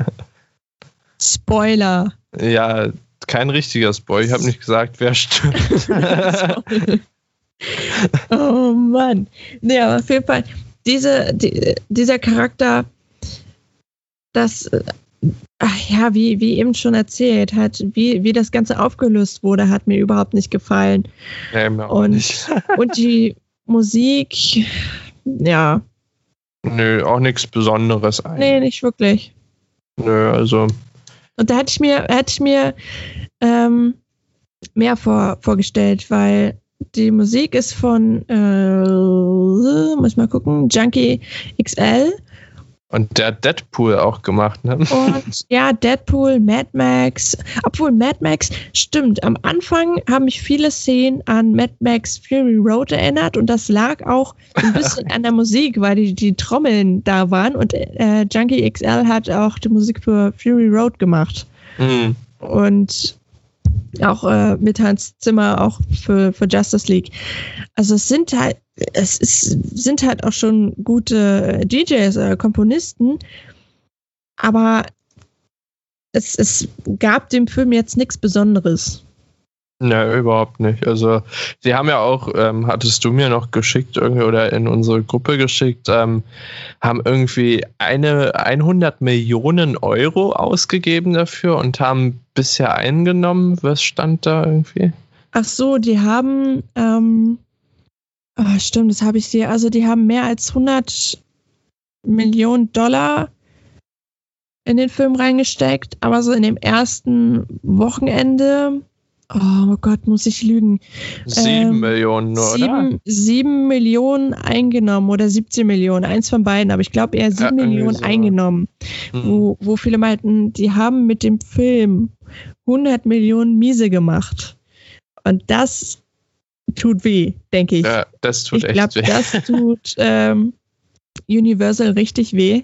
Spoiler. Ja, kein richtiger Spoiler. Ich habe nicht gesagt, wer stirbt. Oh Mann. Nee, aber auf jeden Fall, diese, die, dieser Charakter, das, ach ja, wie, wie eben schon erzählt, hat, wie, wie das Ganze aufgelöst wurde, hat mir überhaupt nicht gefallen. Ja, mir auch und, nicht. Und die Musik, ja. Nö, auch nichts Besonderes eigentlich. Nee, nicht wirklich. Nö, also. Und da hätte ich mir, hätte ich mir ähm, mehr vor, vorgestellt, weil die Musik ist von, äh, muss ich mal gucken, Junkie X L. Und der hat Deadpool auch gemacht, ne? Und ja, Deadpool, Mad Max. Obwohl Mad Max, stimmt, am Anfang haben mich viele Szenen an Mad Max Fury Road erinnert und das lag auch ein bisschen an der Musik, weil die, die Trommeln da waren und äh, Junkie X L hat auch die Musik für Fury Road gemacht. Mhm. Und auch äh, mit Hans Zimmer auch für, für Justice League. Also es sind halt es ist, sind halt auch schon gute D Js oder Komponisten, aber es, es gab dem Film jetzt nichts Besonderes. Ne, überhaupt nicht. Also, sie haben ja auch, ähm, hattest du mir noch geschickt irgendwie oder in unsere Gruppe geschickt, ähm, haben irgendwie eine hundert Millionen Euro ausgegeben dafür und haben bisher eingenommen. Was stand da irgendwie? Ach so, die haben, ähm, oh, stimmt, das habe ich hier, also die haben mehr als hundert Millionen Dollar in den Film reingesteckt, aber so in dem ersten Wochenende, oh Gott, muss ich lügen. Sieben ähm, Millionen nur, sieben, oder? Sieben Millionen eingenommen oder siebzehn Millionen, eins von beiden, aber ich glaube eher sieben Ja, Millionen so. eingenommen, Hm. wo, wo viele meinten, die haben mit dem Film hundert Millionen miese gemacht. Und das tut weh, denke ich. Ja, das tut ich echt glaub, weh. Das tut ähm, Universal richtig weh.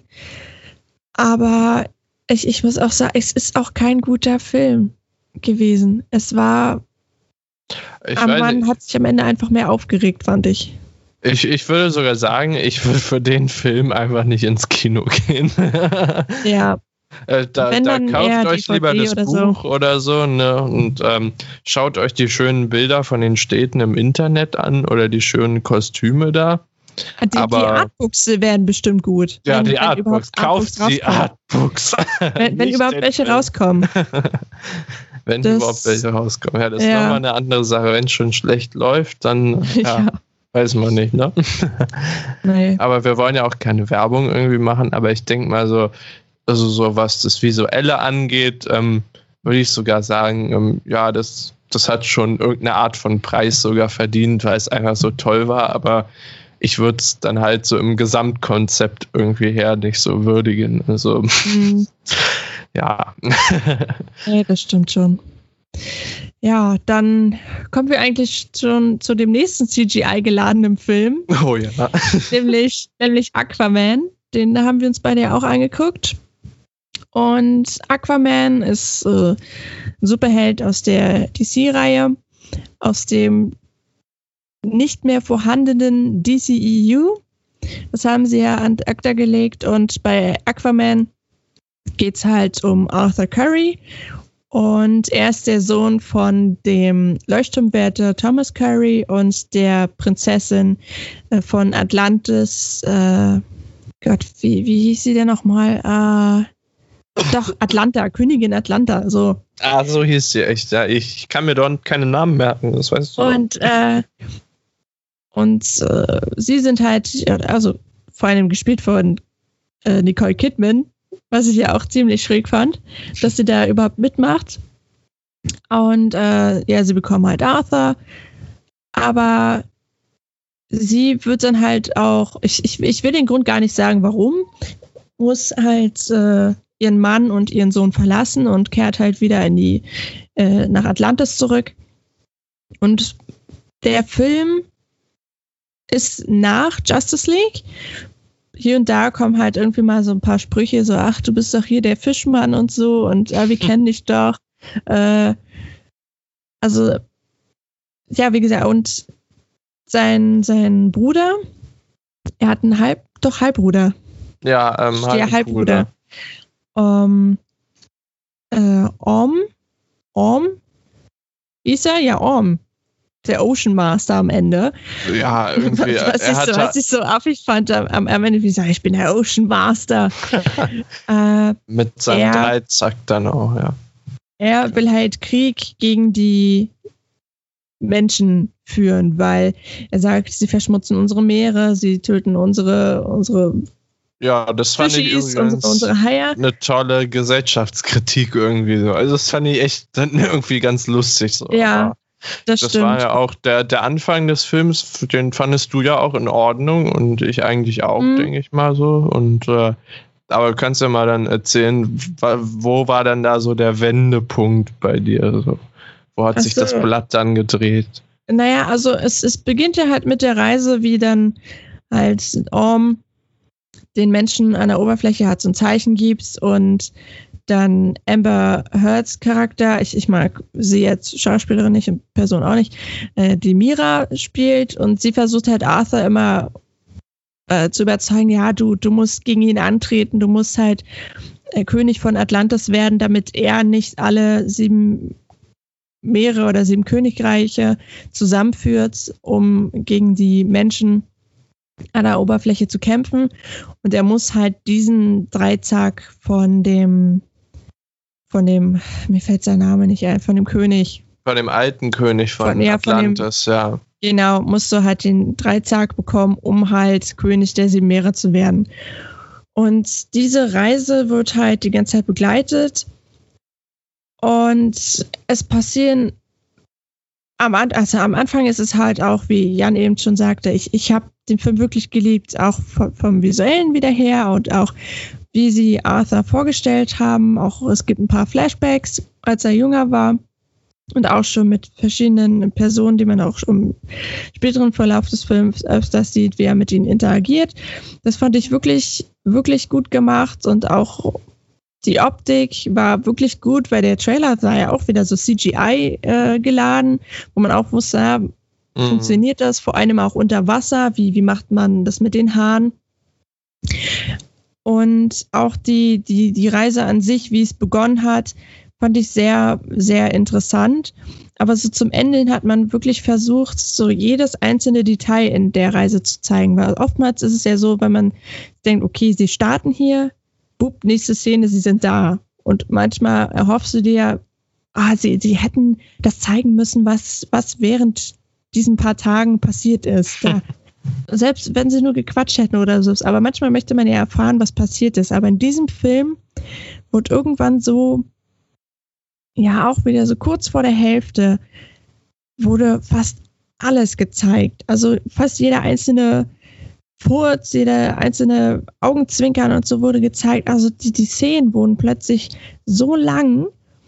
Aber ich, ich muss auch sagen, es ist auch kein guter Film gewesen. Es war, Ich am weiß Mann nicht. hat sich am Ende einfach mehr aufgeregt, fand ich. Ich, ich würde sogar sagen, ich würde für den Film einfach nicht ins Kino gehen. Ja, Äh, da Wenn da dann kauft eher euch D V D lieber das oder so. Buch oder so, ne? Und ähm, schaut euch die schönen Bilder von den Städten im Internet an oder die schönen Kostüme da. die, die Aber- Artbooks werden bestimmt gut. Ja, wenn, die wenn Artbooks. überhaupt Kauft Artbooks die rauskommen. Artbooks. Wenn, wenn Nicht überhaupt den welche Film. rauskommen. Wenn Das- überhaupt welche rauskommen. Ja, das ist Ja. nochmal eine andere Sache. Wenn es schon schlecht läuft, dann ja, Ja, weiß man nicht, ne? nee. Aber wir wollen ja auch keine Werbung irgendwie machen, aber ich denke mal so, also so was das Visuelle angeht, ähm, würde ich sogar sagen, ähm, ja, das, das hat schon irgendeine Art von Preis sogar verdient, weil es einfach so toll war, aber ich würde es dann halt so im Gesamtkonzept irgendwie her nicht so würdigen. Also, Hm, ja. nee, das stimmt schon. Ja, dann kommen wir eigentlich schon zu dem nächsten C G I-geladenen Film, Oh ja. nämlich, nämlich Aquaman. Den haben wir uns beide ja auch angeguckt. Und Aquaman ist äh, ein Superheld aus der D C-Reihe, aus dem nicht mehr vorhandenen D C E U. Das haben sie ja an ACTA gelegt. Und bei Aquaman geht es halt um Arthur Curry. Und er ist der Sohn von dem Leuchtturmwärter Thomas Curry und der Prinzessin äh, von Atlantis. Äh, Gott, wie, wie hieß sie denn nochmal? Äh, doch, Atlanta, Königin Atlanta. So. Ah, so hieß sie echt. Ja, ich kann mir dort keine Namen merken, das weißt du. Und, äh, und äh, sie sind halt, also vor allem gespielt von äh, Nicole Kidman, was ich ja auch ziemlich schräg fand, dass sie da überhaupt mitmacht. Und äh, ja, sie bekommen halt Arthur, aber sie wird dann halt auch, ich, ich, ich will den Grund gar nicht sagen, warum, muss halt äh, ihren Mann und ihren Sohn verlassen und kehrt halt wieder in die äh, nach Atlantis zurück. Und der Film ist nach Justice League. Hier und da kommen halt irgendwie mal so ein paar Sprüche, so, ach, du bist doch hier der Fischmann und so und äh, wir kennen dich doch. Äh, also, ja, wie gesagt, und sein, sein Bruder, er hat einen Halb, doch Halbbruder. Ja, ähm, Der Halbbruder. Ähm, äh, Orm, Orm, ist er? Ja, Orm. Der Ocean Master am Ende. Ja, irgendwie. Was, was, er ich, hat so, was ich so affig fand am, am Ende, wie ich sage, ich bin der Ocean Master. äh, mit seinem er- Dreizack dann auch, ja. er will halt Krieg gegen die Menschen führen, weil er sagt, sie verschmutzen unsere Meere, sie töten unsere, unsere Ja, das fand ich Fischis, übrigens unsere, unsere Haie. eine tolle Gesellschaftskritik irgendwie so. Also das fand ich echt dann irgendwie ganz lustig so. Ja, Aber das, das stimmt. war ja auch der, der Anfang des Films, den fandest du ja auch in Ordnung und ich eigentlich auch, Mhm. denke ich mal so. Und äh, aber du kannst ja mal dann erzählen, wa- wo war dann da so der Wendepunkt bei dir? So? Wo hat Ach sich so. das Blatt dann gedreht? Naja, also es, es beginnt ja halt mit der Reise, wie dann halt Orm den Menschen an der Oberfläche hat so ein Zeichen gibt und dann Amber Heards Charakter, ich, ich mag sie jetzt Schauspielerin nicht und Person auch nicht, äh, die Mira spielt und sie versucht halt Arthur immer äh, zu überzeugen, ja, du, du musst gegen ihn antreten, du musst halt äh, König von Atlantis werden, damit er nicht alle sieben Meere oder sieben Königreiche zusammenführt, um gegen die Menschen an der Oberfläche zu kämpfen. Und er muss halt diesen Dreizack von dem, von dem, mir fällt sein Name nicht ein, von dem König. Von dem alten König von, von ja, Atlantis, von dem, ja. Genau, musst du halt den Dreizack bekommen, um halt König der sieben Meere zu werden. Und diese Reise wird halt die ganze Zeit begleitet. Und es passieren, am, also am Anfang ist es halt auch, wie Jan eben schon sagte, ich, ich habe den Film wirklich geliebt, auch vom, vom Visuellen wieder her und auch wie sie Arthur vorgestellt haben. Auch es gibt ein paar Flashbacks, als er jünger war. Und auch schon mit verschiedenen Personen, die man auch im späteren Verlauf des Films öfters sieht, wie er mit ihnen interagiert. Das fand ich wirklich, wirklich gut gemacht. Und auch die Optik war wirklich gut, weil der Trailer war ja auch wieder so C G I äh, geladen, wo man auch wusste, ja, mhm. funktioniert das? Vor allem auch unter Wasser. Wie, wie macht man das mit den Haaren? Und auch die, die, die Reise an sich, wie es begonnen hat, fand ich sehr, sehr interessant. Aber so zum Ende hin hat man wirklich versucht, so jedes einzelne Detail in der Reise zu zeigen. Weil oftmals ist es ja so, wenn man denkt, okay, sie starten hier, bup, nächste Szene, sie sind da. Und manchmal erhoffst du dir, ah, sie, sie hätten das zeigen müssen, was, was während diesen paar Tagen passiert ist. Da, selbst wenn sie nur gequatscht hätten oder so. Aber manchmal möchte man ja erfahren, was passiert ist. Aber in diesem Film wurde irgendwann so, ja, auch wieder so kurz vor der Hälfte wurde fast alles gezeigt. Also fast jeder einzelne Furz, jeder einzelne Augenzwinkern und so wurde gezeigt. Also die, die Szenen wurden plötzlich so lang.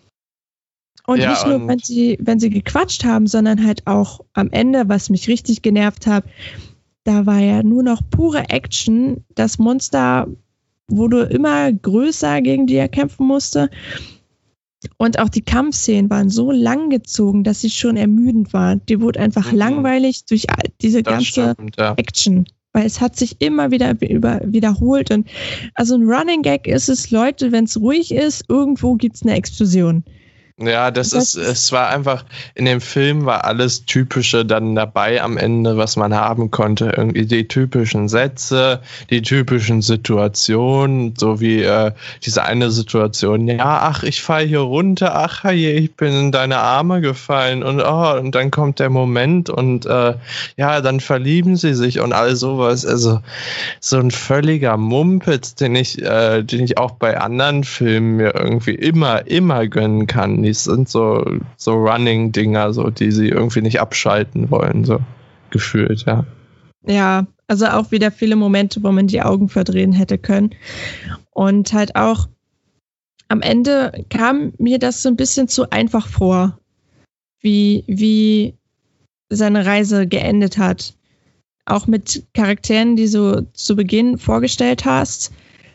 Und ja, nicht nur, und wenn sie, wenn sie gequatscht haben, sondern halt auch am Ende, was mich richtig genervt hat, da war ja nur noch pure Action. Das Monster wurde immer größer, gegen die er kämpfen musste. Und auch die Kampfszenen waren so lang gezogen, dass sie schon ermüdend waren. Die wurde einfach mhm. langweilig durch diese das ganze stimmt, ja. Action. Weil es hat sich immer wieder über, wiederholt. Und also ein Running Gag ist es, Leute, wenn es ruhig ist, irgendwo gibt es eine Explosion. Ja, das, das ist, es war einfach, in dem Film war alles Typische dann dabei am Ende, was man haben konnte. Irgendwie die typischen Sätze, die typischen Situationen, so wie äh, diese eine Situation, ja, ach, ich falle hier runter, ach, je, ich bin in deine Arme gefallen und oh, und dann kommt der Moment und äh, ja, dann verlieben sie sich und all sowas. Also so ein völliger Mumpitz, den ich, äh, den ich auch bei anderen Filmen mir irgendwie immer, immer gönnen kann. Die sind so, so Running-Dinger, so, die sie irgendwie nicht abschalten wollen, so gefühlt, ja. Ja, also auch wieder viele Momente, wo man die Augen verdrehen hätte können. Und halt auch am Ende kam mir das so ein bisschen zu einfach vor, wie, wie seine Reise geendet hat. Auch mit Charakteren, die du zu Beginn vorgestellt hast,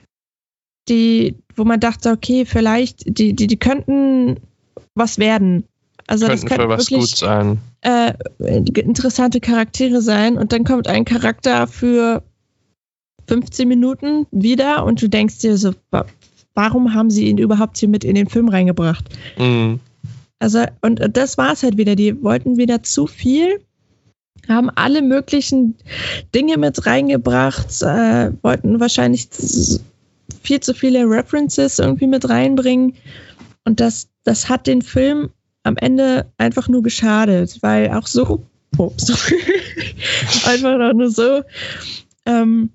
die, wo man dachte, okay, vielleicht, die, die, die könnten was werden. Also könnten das könnte für was wirklich gut sein. Äh, interessante Charaktere sein und dann kommt ein Charakter für fünfzehn Minuten wieder und du denkst dir so, warum haben sie ihn überhaupt hier mit in den Film reingebracht? Mhm. Also, und das war es halt wieder, die wollten wieder zu viel, haben alle möglichen Dinge mit reingebracht, äh, wollten wahrscheinlich viel zu viele References irgendwie mit reinbringen. Und das, das hat den Film am Ende einfach nur geschadet, weil auch so, oh, so einfach nur so, ähm,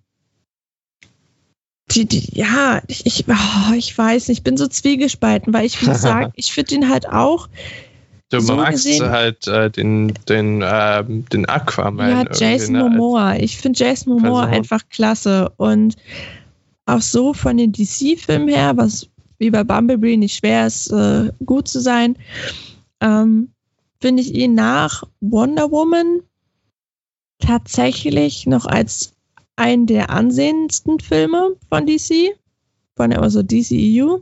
die, die, ja, ich, ich, oh, ich weiß nicht, ich bin so zwiegespalten, weil ich, wie gesagt, ich finde ihn halt auch. Du so magst gesehen, halt äh, den, den, äh, den Aquaman. Ja, Jason Momoa. Ich finde Jason Momoa Person. einfach klasse und auch so von den D C-Filmen her, was wie bei Bumblebee nicht schwer ist, äh, gut zu sein, ähm, finde ich ihn nach Wonder Woman tatsächlich noch als einen der ansehendsten Filme von D C, von also D C E U.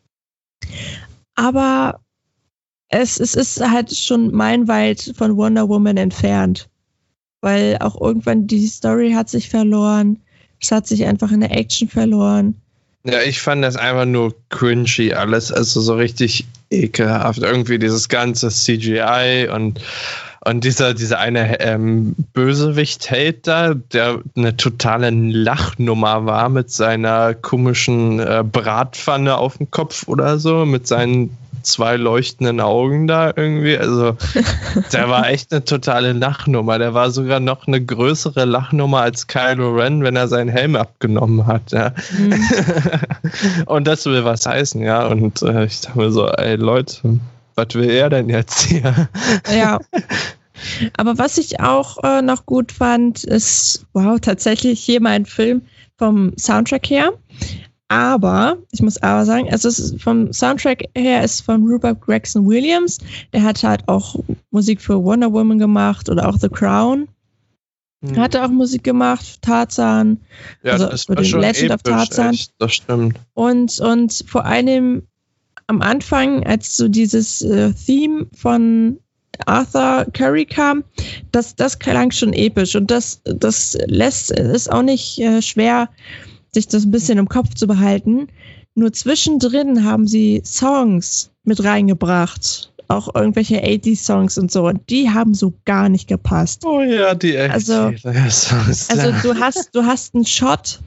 Aber es, es ist halt schon meilenweit von Wonder Woman entfernt, weil auch irgendwann die Story hat sich verloren, es hat sich einfach in der Action verloren. Ja, ich fand das einfach nur cringy alles, also so richtig ekelhaft. Irgendwie dieses ganze C G I und, und dieser, dieser eine ähm, Bösewicht-Held da, der eine totale Lachnummer war mit seiner komischen äh, Bratpfanne auf dem Kopf oder so, mit seinen zwei leuchtenden Augen da irgendwie. Also der war echt eine totale Lachnummer. Der war sogar noch eine größere Lachnummer als Kylo Ren, wenn er seinen Helm abgenommen hat. Ja. Mhm. Und das will was heißen, ja. Und äh, ich dachte mir so, ey Leute, was will er denn jetzt hier? Ja. Aber was ich auch äh, noch gut fand, ist, wow, tatsächlich hier mein Film vom Soundtrack her. Aber, ich muss aber sagen, also es ist vom Soundtrack her ist von Rupert Gregson Williams. Der hat halt auch Musik für Wonder Woman gemacht oder auch The Crown. Hm. Er hatte auch Musik gemacht, Tarzan, ja, also das für den schon Legend episch, of Tarzan. Echt, das stimmt. Und, und vor allem am Anfang, als so dieses äh, Theme von Arthur Curry kam, das, das klang schon episch. Und das, das lässt es auch nicht äh, schwer, sich das ein bisschen im Kopf zu behalten. Nur zwischendrin haben sie Songs mit reingebracht. Auch irgendwelche achtziger-Songs und so. Und die haben so gar nicht gepasst. Oh ja, die also, Songs. Also du hast, du hast einen Shot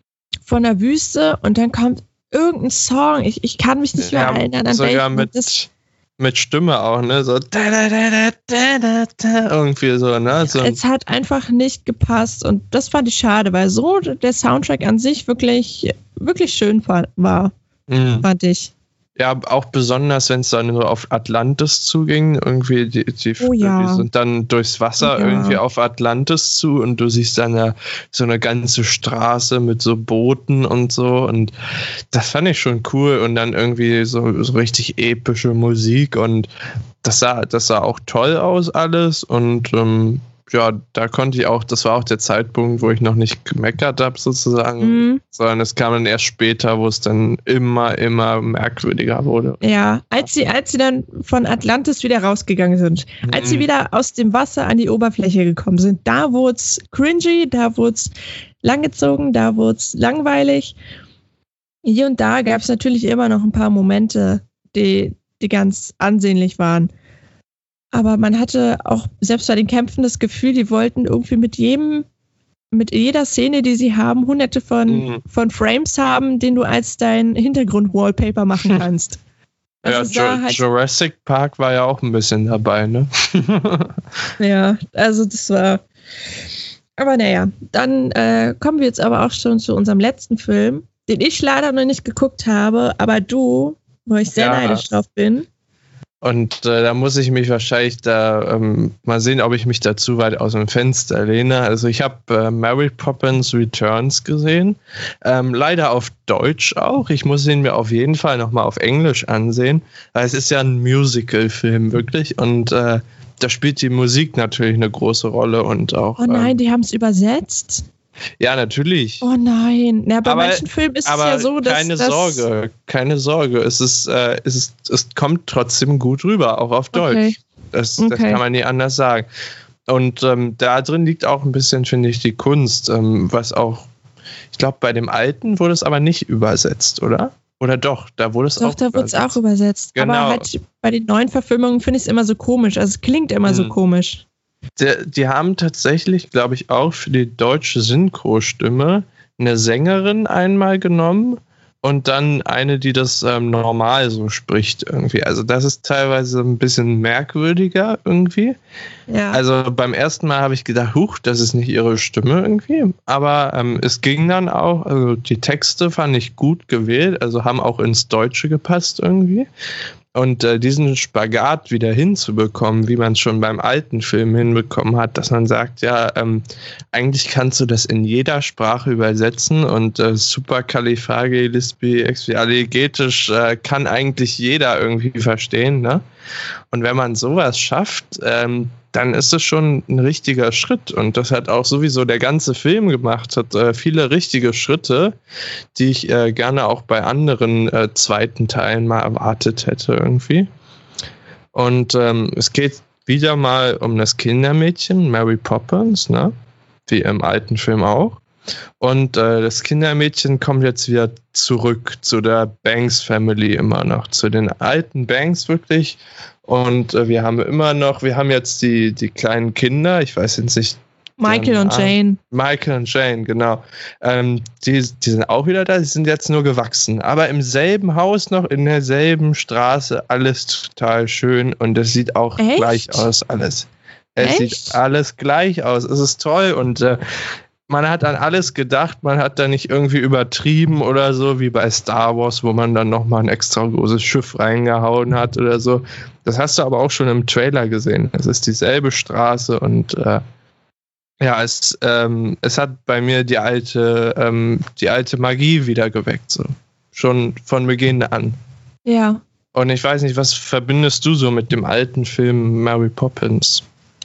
von der Wüste und dann kommt irgendein Song. Ich, ich kann mich nicht mehr ja, erinnern an sogar welchen. mit, das, mit Stimme auch, ne? So da, da, da, da, da, da, irgendwie so, ne? So. Es hat einfach nicht gepasst und das fand ich schade, weil so der Soundtrack an sich wirklich, wirklich schön war, mhm. fand ich. Ja, auch besonders, wenn es dann so auf Atlantis zuging, irgendwie die, die, oh ja. die sind dann durchs Wasser ja. irgendwie auf Atlantis zu und du siehst dann ja so eine ganze Straße mit so Booten und so und das fand ich schon cool und dann irgendwie so, so richtig epische Musik und das sah, das sah auch toll aus alles und ähm, ja, da konnte ich auch, das war auch der Zeitpunkt, wo ich noch nicht gemeckert habe sozusagen, mhm. sondern es kam dann erst später, wo es dann immer, immer merkwürdiger wurde. Ja, als sie, als sie dann von Atlantis wieder rausgegangen sind, mhm. als sie wieder aus dem Wasser an die Oberfläche gekommen sind, da wurde es cringy, da wurde es langgezogen, da wurde es langweilig. Hier und da gab es natürlich immer noch ein paar Momente, die, die ganz ansehnlich waren. Aber man hatte auch selbst bei den Kämpfen das Gefühl, die wollten irgendwie mit jedem, mit jeder Szene, die sie haben, hunderte von, mhm. von Frames haben, den du als dein Hintergrund-Wallpaper machen kannst. Also ja, jo- halt Jurassic Park war ja auch ein bisschen dabei, ne? Ja, also das war... Aber naja, dann äh, kommen wir jetzt aber auch schon zu unserem letzten Film, den ich leider noch nicht geguckt habe, aber du, wo ich sehr ja. neidisch drauf bin. Und äh, da muss ich mich wahrscheinlich da ähm, mal sehen, ob ich mich da zu weit aus dem Fenster lehne. Also ich habe äh, Mary Poppins Returns gesehen. Ähm, leider auf Deutsch auch. Ich muss ihn mir auf jeden Fall nochmal auf Englisch ansehen. Weil es ist ja ein Musical-Film, wirklich. Und äh, da spielt die Musik natürlich eine große Rolle. Und auch, oh nein, ähm, die haben es übersetzt. Ja, natürlich. Oh nein. Na, bei aber, manchen Filmen ist es ja so, dass... keine das Sorge, keine Sorge. Es, ist, äh, es, ist, es kommt trotzdem gut rüber, auch auf Deutsch. Okay. Das, okay. das kann man nie anders sagen. Und ähm, da drin liegt auch ein bisschen, finde ich, die Kunst, ähm, was auch... Ich glaube, bei dem Alten wurde es aber nicht übersetzt, oder? Oder doch, da wurde es doch, auch da wurde es auch übersetzt. Genau. Aber halt bei den neuen Verfilmungen finde ich es immer so komisch. Also es klingt immer hm. so komisch. Die, die haben tatsächlich, glaube ich, auch für die deutsche Synchro-Stimme eine Sängerin einmal genommen und dann eine, die das ähm, normal so spricht irgendwie. Also das ist teilweise ein bisschen merkwürdiger irgendwie. Ja. Also beim ersten Mal habe ich gedacht, huch, das ist nicht ihre Stimme irgendwie. Aber ähm, es ging dann auch, also die Texte fand ich gut gewählt, also haben auch ins Deutsche gepasst irgendwie. Und äh, diesen Spagat wieder hinzubekommen, wie man es schon beim alten Film hinbekommen hat, dass man sagt, ja, ähm, eigentlich kannst du das in jeder Sprache übersetzen und äh, supercalifragilisticexpialigetisch äh, kann eigentlich jeder irgendwie verstehen, ne? Und wenn man sowas schafft, ähm, dann ist es schon ein richtiger Schritt. Und das hat auch sowieso der ganze Film gemacht, hat äh, viele richtige Schritte, die ich äh, gerne auch bei anderen äh, zweiten Teilen mal erwartet hätte irgendwie. Und ähm, es geht wieder mal um das Kindermädchen, Mary Poppins, ne? Wie im alten Film auch. Und äh, das Kindermädchen kommt jetzt wieder zurück zu der Banks Family immer noch, zu den alten Banks wirklich. Und äh, wir haben immer noch, wir haben jetzt die, die kleinen Kinder, ich weiß jetzt nicht. Michael und Jane. Michael und Jane, genau. Ähm, die, die sind auch wieder da, die sind jetzt nur gewachsen. Aber im selben Haus noch, in derselben Straße, alles total schön und es sieht auch Echt? gleich aus, alles. Es Echt? sieht alles gleich aus, es ist toll und äh, man hat an alles gedacht, man hat da nicht irgendwie übertrieben oder so, wie bei Star Wars, wo man dann nochmal ein extra großes Schiff reingehauen hat oder so. Das hast du aber auch schon im Trailer gesehen. Es ist dieselbe Straße und äh, ja, es, ähm, es hat bei mir die alte, ähm, die alte Magie wieder geweckt, so. Schon von Beginn an. Ja. Und ich weiß nicht, was verbindest du so mit dem alten Film Mary Poppins?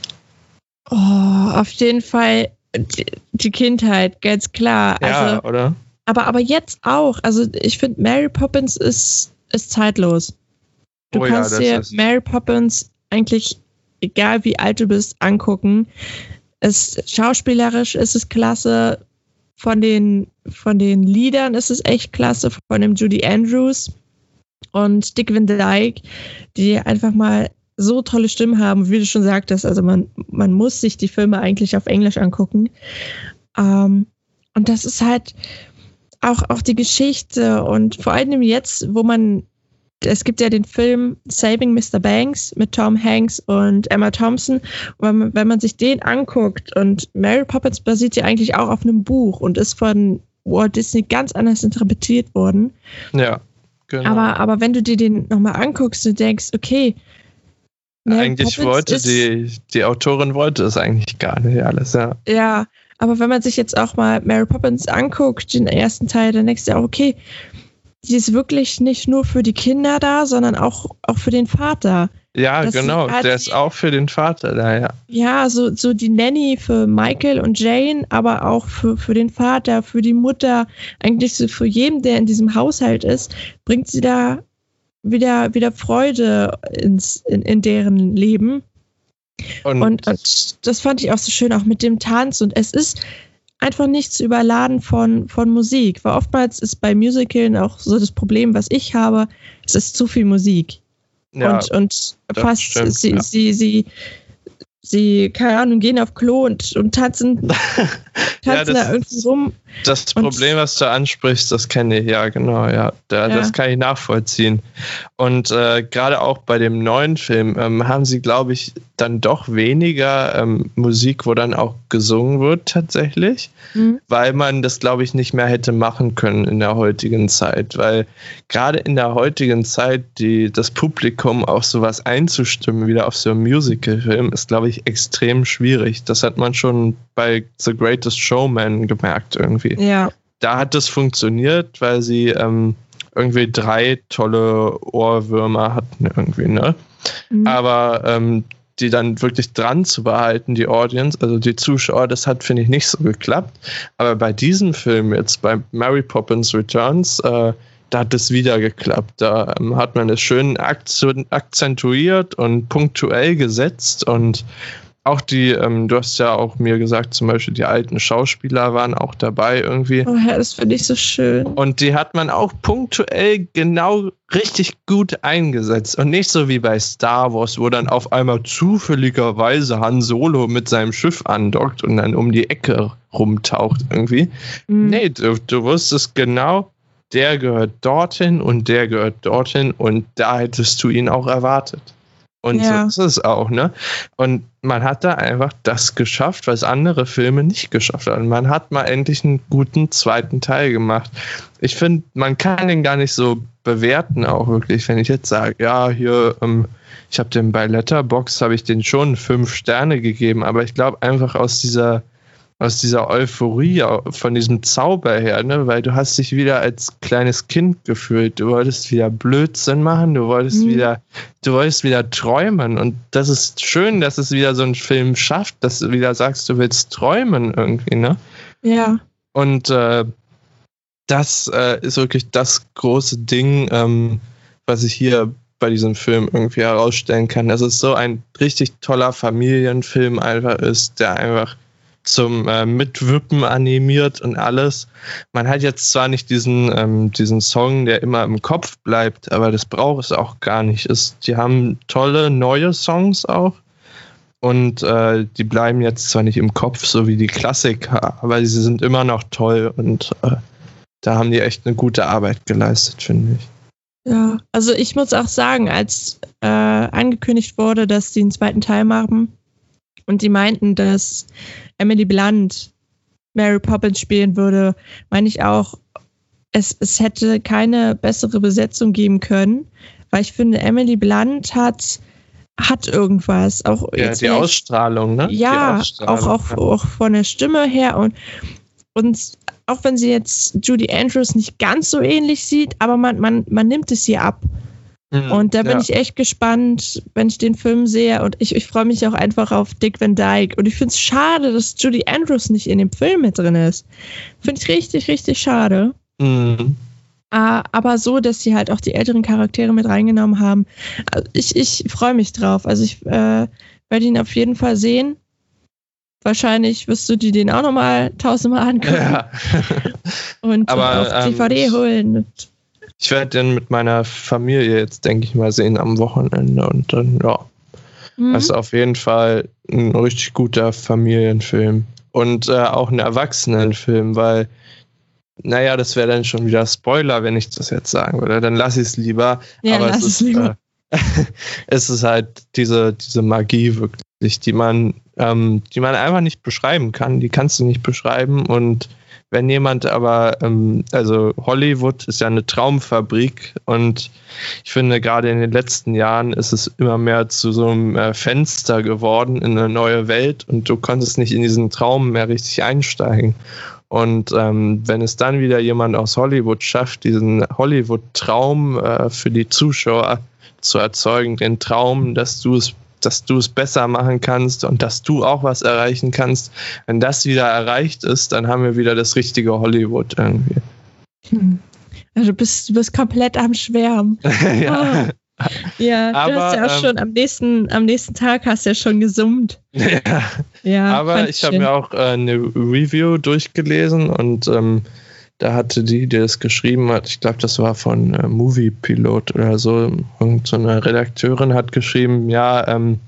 Oh, auf jeden Fall die, die Kindheit, ganz klar. Ja, also, oder? Aber, aber jetzt auch. Also ich finde, Mary Poppins ist, ist zeitlos. Du Oh ja, kannst das dir ist- Mary Poppins eigentlich, egal wie alt du bist, angucken. Es, schauspielerisch ist es klasse. Von den, von den Liedern ist es echt klasse. Von dem Judy Andrews und Dick Van Dyke, die einfach mal so tolle Stimmen haben, wie du schon sagtest. Also man, man muss sich die Filme eigentlich auf Englisch angucken. Ähm, und das ist halt auch, auch die Geschichte und vor allem jetzt, wo man, es gibt ja den Film Saving Mister Banks mit Tom Hanks und Emma Thompson. Und wenn man, wenn man sich den anguckt und Mary Poppins basiert ja eigentlich auch auf einem Buch und ist von Walt Disney ganz anders interpretiert worden. Ja, genau. Aber, aber wenn du dir den nochmal anguckst und denkst, okay, Mary eigentlich Poppins wollte ist- die, die Autorin wollte es eigentlich gar nicht alles, ja. Ja, aber wenn man sich jetzt auch mal Mary Poppins anguckt, den ersten Teil, dann denkst du auch, okay, die ist wirklich nicht nur für die Kinder da, sondern auch, auch für den Vater. Ja, Das genau, hat der die- ist auch für den Vater da, ja. Ja, so, so die Nanny für Michael und Jane, aber auch für, für den Vater, für die Mutter, eigentlich so für jeden, der in diesem Haushalt ist, bringt sie da wieder, wieder Freude ins, in, in deren Leben. Und, Und, und das fand ich auch so schön, auch mit dem Tanz. Und es ist einfach nicht zu überladen von, von Musik. Weil oftmals ist bei Musicalen auch so das Problem, was ich habe, es ist zu viel Musik. ja, und und das fast stimmt, sie, ja. sie, sie, sie, keine Ahnung, gehen auf Klo und, und tanzen, Ja, tanzen das da irgendwie rum. das und- Problem, was du ansprichst, das kenne ich, ja, genau, ja. Da, Ja. Das kann ich nachvollziehen. Und äh, gerade auch bei dem neuen Film ähm, haben sie, glaube ich, dann doch weniger ähm, Musik, wo dann auch gesungen wird tatsächlich, Mhm. weil man das, glaube ich, nicht mehr hätte machen können in der heutigen Zeit. Weil gerade in der heutigen Zeit die, das Publikum auf sowas einzustimmen, wieder auf so einen Musical-Film, ist, glaube ich, extrem schwierig. Das hat man schon bei The Greatest Showman gemerkt irgendwie. Ja, Da hat es funktioniert, weil sie ähm, irgendwie drei tolle Ohrwürmer hatten irgendwie, ne? Mhm. Aber ähm, die dann wirklich dran zu behalten, die Audience, also die Zuschauer, das hat, finde ich, nicht so geklappt. Aber bei diesem Film jetzt, bei Mary Poppins Returns, äh, da hat es wieder geklappt. Da ähm, hat man es schön akzu- akzentuiert und punktuell gesetzt und auch die, ähm, du hast ja auch mir gesagt, zum Beispiel die alten Schauspieler waren auch dabei irgendwie. oh, ja, das finde ich so schön. Und die hat man auch punktuell genau richtig gut eingesetzt. Und nicht so wie bei Star Wars, wo dann auf einmal zufälligerweise Han Solo mit seinem Schiff andockt und dann um die Ecke rumtaucht irgendwie. Mhm. Nee, du, du wusstest genau, der gehört dorthin und der gehört dorthin und da hättest du ihn auch erwartet. Und Ja. so ist es auch, ne? Und man hat da einfach das geschafft, was andere Filme nicht geschafft haben. Man hat mal endlich einen guten zweiten Teil gemacht. Ich finde, man kann den gar nicht so bewerten, auch wirklich, wenn ich jetzt sage, ja, hier, ähm, ich habe den bei Letterboxd, habe ich den schon fünf Sterne gegeben, aber ich glaube einfach aus dieser aus dieser Euphorie, von diesem Zauber her, ne? Weil du hast dich wieder als kleines Kind gefühlt. Du wolltest wieder Blödsinn machen, du wolltest Mhm. wieder, du wolltest wieder träumen. Und das ist schön, dass es wieder so ein Film schafft, dass du wieder sagst, du willst träumen irgendwie, ne? Ja, Und äh, das äh, ist wirklich das große Ding, ähm, was ich hier bei diesem Film irgendwie herausstellen kann. Dass es so ein richtig toller Familienfilm einfach ist, der einfach zum äh, Mitwippen animiert und alles. Man hat jetzt zwar nicht diesen, ähm, diesen Song, der immer im Kopf bleibt, aber das braucht es auch gar nicht. Ist, die haben tolle neue Songs auch und äh, die bleiben jetzt zwar nicht im Kopf, so wie die Klassiker, aber sie sind immer noch toll und äh, da haben die echt eine gute Arbeit geleistet, finde ich. Ja, also ich muss auch sagen, als äh, angekündigt wurde, dass die einen zweiten Teil machen und die meinten, dass Emily Blunt Mary Poppins spielen würde, meine ich auch, es, es hätte keine bessere Besetzung geben können, weil ich finde, Emily Blunt hat, hat irgendwas. Auch ja, jetzt die Ausstrahlung, ne? Ja, die Ausstrahlung, auch, auch, ja. auch von der Stimme her und, und auch wenn sie jetzt Judy Andrews nicht ganz so ähnlich sieht, aber man, man, man nimmt es ihr ab. Mhm, und da bin ja. ich echt gespannt, wenn ich den Film sehe. Und ich, ich freue mich auch einfach auf Dick Van Dyke. Und ich finde es schade, dass Judy Andrews nicht in dem Film mit drin ist. Finde ich richtig, richtig schade. Mhm. Uh, aber so, dass sie halt auch die älteren Charaktere mit reingenommen haben. Also ich, ich freue mich drauf. Also ich äh, werde ihn auf jeden Fall sehen. Wahrscheinlich wirst du dir den auch nochmal tausendmal angucken. Ja. Und aber, auf D V D ähm, holen. Ich werde den mit meiner Familie jetzt, denke ich mal, sehen am Wochenende. Und dann, ja. Mhm. Das ist auf jeden Fall ein richtig guter Familienfilm. Und äh, auch ein Erwachsenenfilm, weil, naja, das wäre dann schon wieder Spoiler, wenn ich das jetzt sagen würde. Dann lass ich es lieber. Ja, aber lass es es ist, lieber. Äh, es ist halt diese, diese Magie wirklich, die man Ähm, die man einfach nicht beschreiben kann. Die kannst du nicht beschreiben. Und wenn jemand aber, ähm, also Hollywood ist ja eine Traumfabrik und ich finde, gerade in den letzten Jahren ist es immer mehr zu so einem äh, Fenster geworden in eine neue Welt und du konntest nicht in diesen Traum mehr richtig einsteigen. Und ähm, wenn es dann wieder jemand aus Hollywood schafft, diesen Hollywood-Traum äh, für die Zuschauer zu erzeugen, den Traum, dass du es dass du es besser machen kannst und dass du auch was erreichen kannst. Wenn das wieder erreicht ist, dann haben wir wieder das richtige Hollywood irgendwie. Hm. Also du bist, du bist komplett am Schwärmen. ja. Oh. Ja, aber, du hast ja auch ähm, schon am nächsten, am nächsten Tag hast ja schon gesummt. Ja, ja aber ich habe mir auch äh, eine Review durchgelesen und ähm, da hatte die, die das geschrieben hat, ich glaube, das war von äh, Movie Pilot oder so, irgend so eine Redakteurin hat geschrieben, ja, ähm,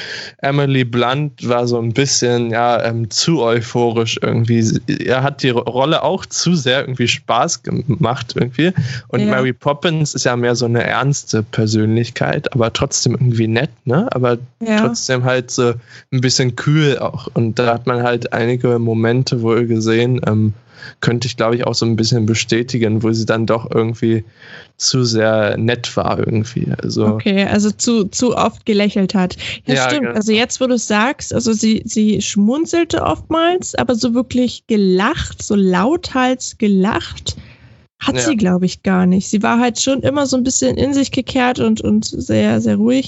Emily Blunt war so ein bisschen, ja, ähm, zu euphorisch irgendwie. Er hat die Rolle auch zu sehr irgendwie Spaß gemacht irgendwie. Und ja. Mary Poppins ist ja mehr so eine ernste Persönlichkeit, aber trotzdem irgendwie nett, ne? Aber ja. trotzdem halt so ein bisschen kühl auch. Und da hat man halt einige Momente wohl gesehen, ähm, könnte ich, glaube ich, auch so ein bisschen bestätigen, wo sie dann doch irgendwie zu sehr nett war irgendwie. Also, okay, also zu, zu oft gelächelt hat. Ja, ja stimmt. Genau. Also jetzt, wo du es sagst, also sie, sie schmunzelte oftmals, aber so wirklich gelacht, so lauthals gelacht, hat ja. sie, glaube ich, gar nicht. Sie war halt schon immer so ein bisschen in sich gekehrt und, und sehr, sehr ruhig.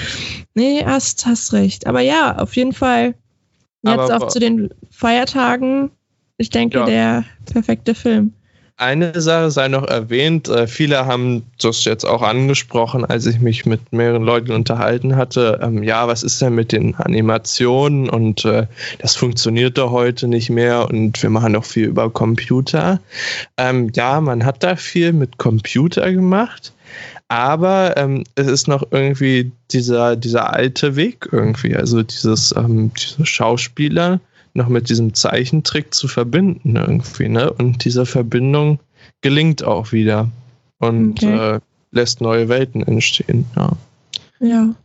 Nee, hast, hast recht. Aber ja, auf jeden Fall jetzt aber, auch zu den Feiertagen. Ich denke, ja. der perfekte Film. Eine Sache sei noch erwähnt, äh, viele haben das jetzt auch angesprochen, als ich mich mit mehreren Leuten unterhalten hatte. Ähm, ja, was ist denn mit den Animationen und äh, das funktioniert doch heute nicht mehr und wir machen doch viel über Computer. Ähm, ja, man hat da viel mit Computer gemacht, aber ähm, es ist noch irgendwie dieser, dieser alte Weg irgendwie, also dieses ähm, diese Schauspieler noch mit diesem Zeichentrick zu verbinden irgendwie, ne? Und diese Verbindung gelingt auch wieder und okay. äh, lässt neue Welten entstehen, ja. Ja.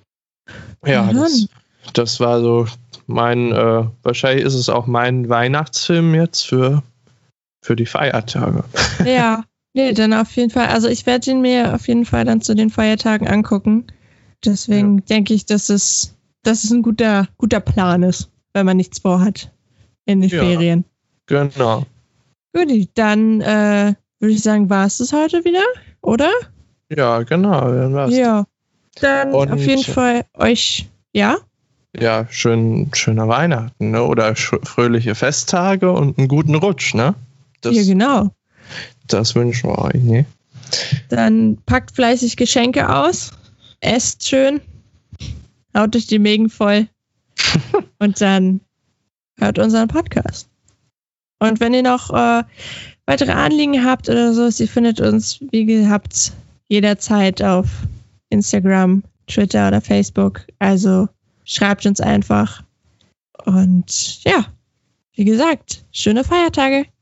Ja, das, das war so mein, äh, wahrscheinlich ist es auch mein Weihnachtsfilm jetzt für, für die Feiertage. Ja, nee, dann auf jeden Fall, also ich werde ihn mir auf jeden Fall dann zu den Feiertagen angucken. Deswegen ja. denke ich, dass es, dass es ein guter, guter Plan ist, wenn man nichts vorhat in den ja, Ferien. Genau. Gut, dann äh, würde ich sagen, war es das heute wieder, oder? Ja, genau. Dann war's. Ja, dann Und, auf jeden Fall euch, ja? Ja, schön, schöne Weihnachten, ne? Oder fröhliche Festtage und einen guten Rutsch, ne? Das, ja, genau. Das wünschen wir euch, ne? Dann packt fleißig Geschenke aus, esst schön, haut euch die Mägen voll und dann hört unseren Podcast. Und wenn ihr noch äh, weitere Anliegen habt oder so, ihr findet uns, wie gehabt, jederzeit auf Instagram, Twitter oder Facebook. Also schreibt uns einfach. Und ja, wie gesagt, schöne Feiertage.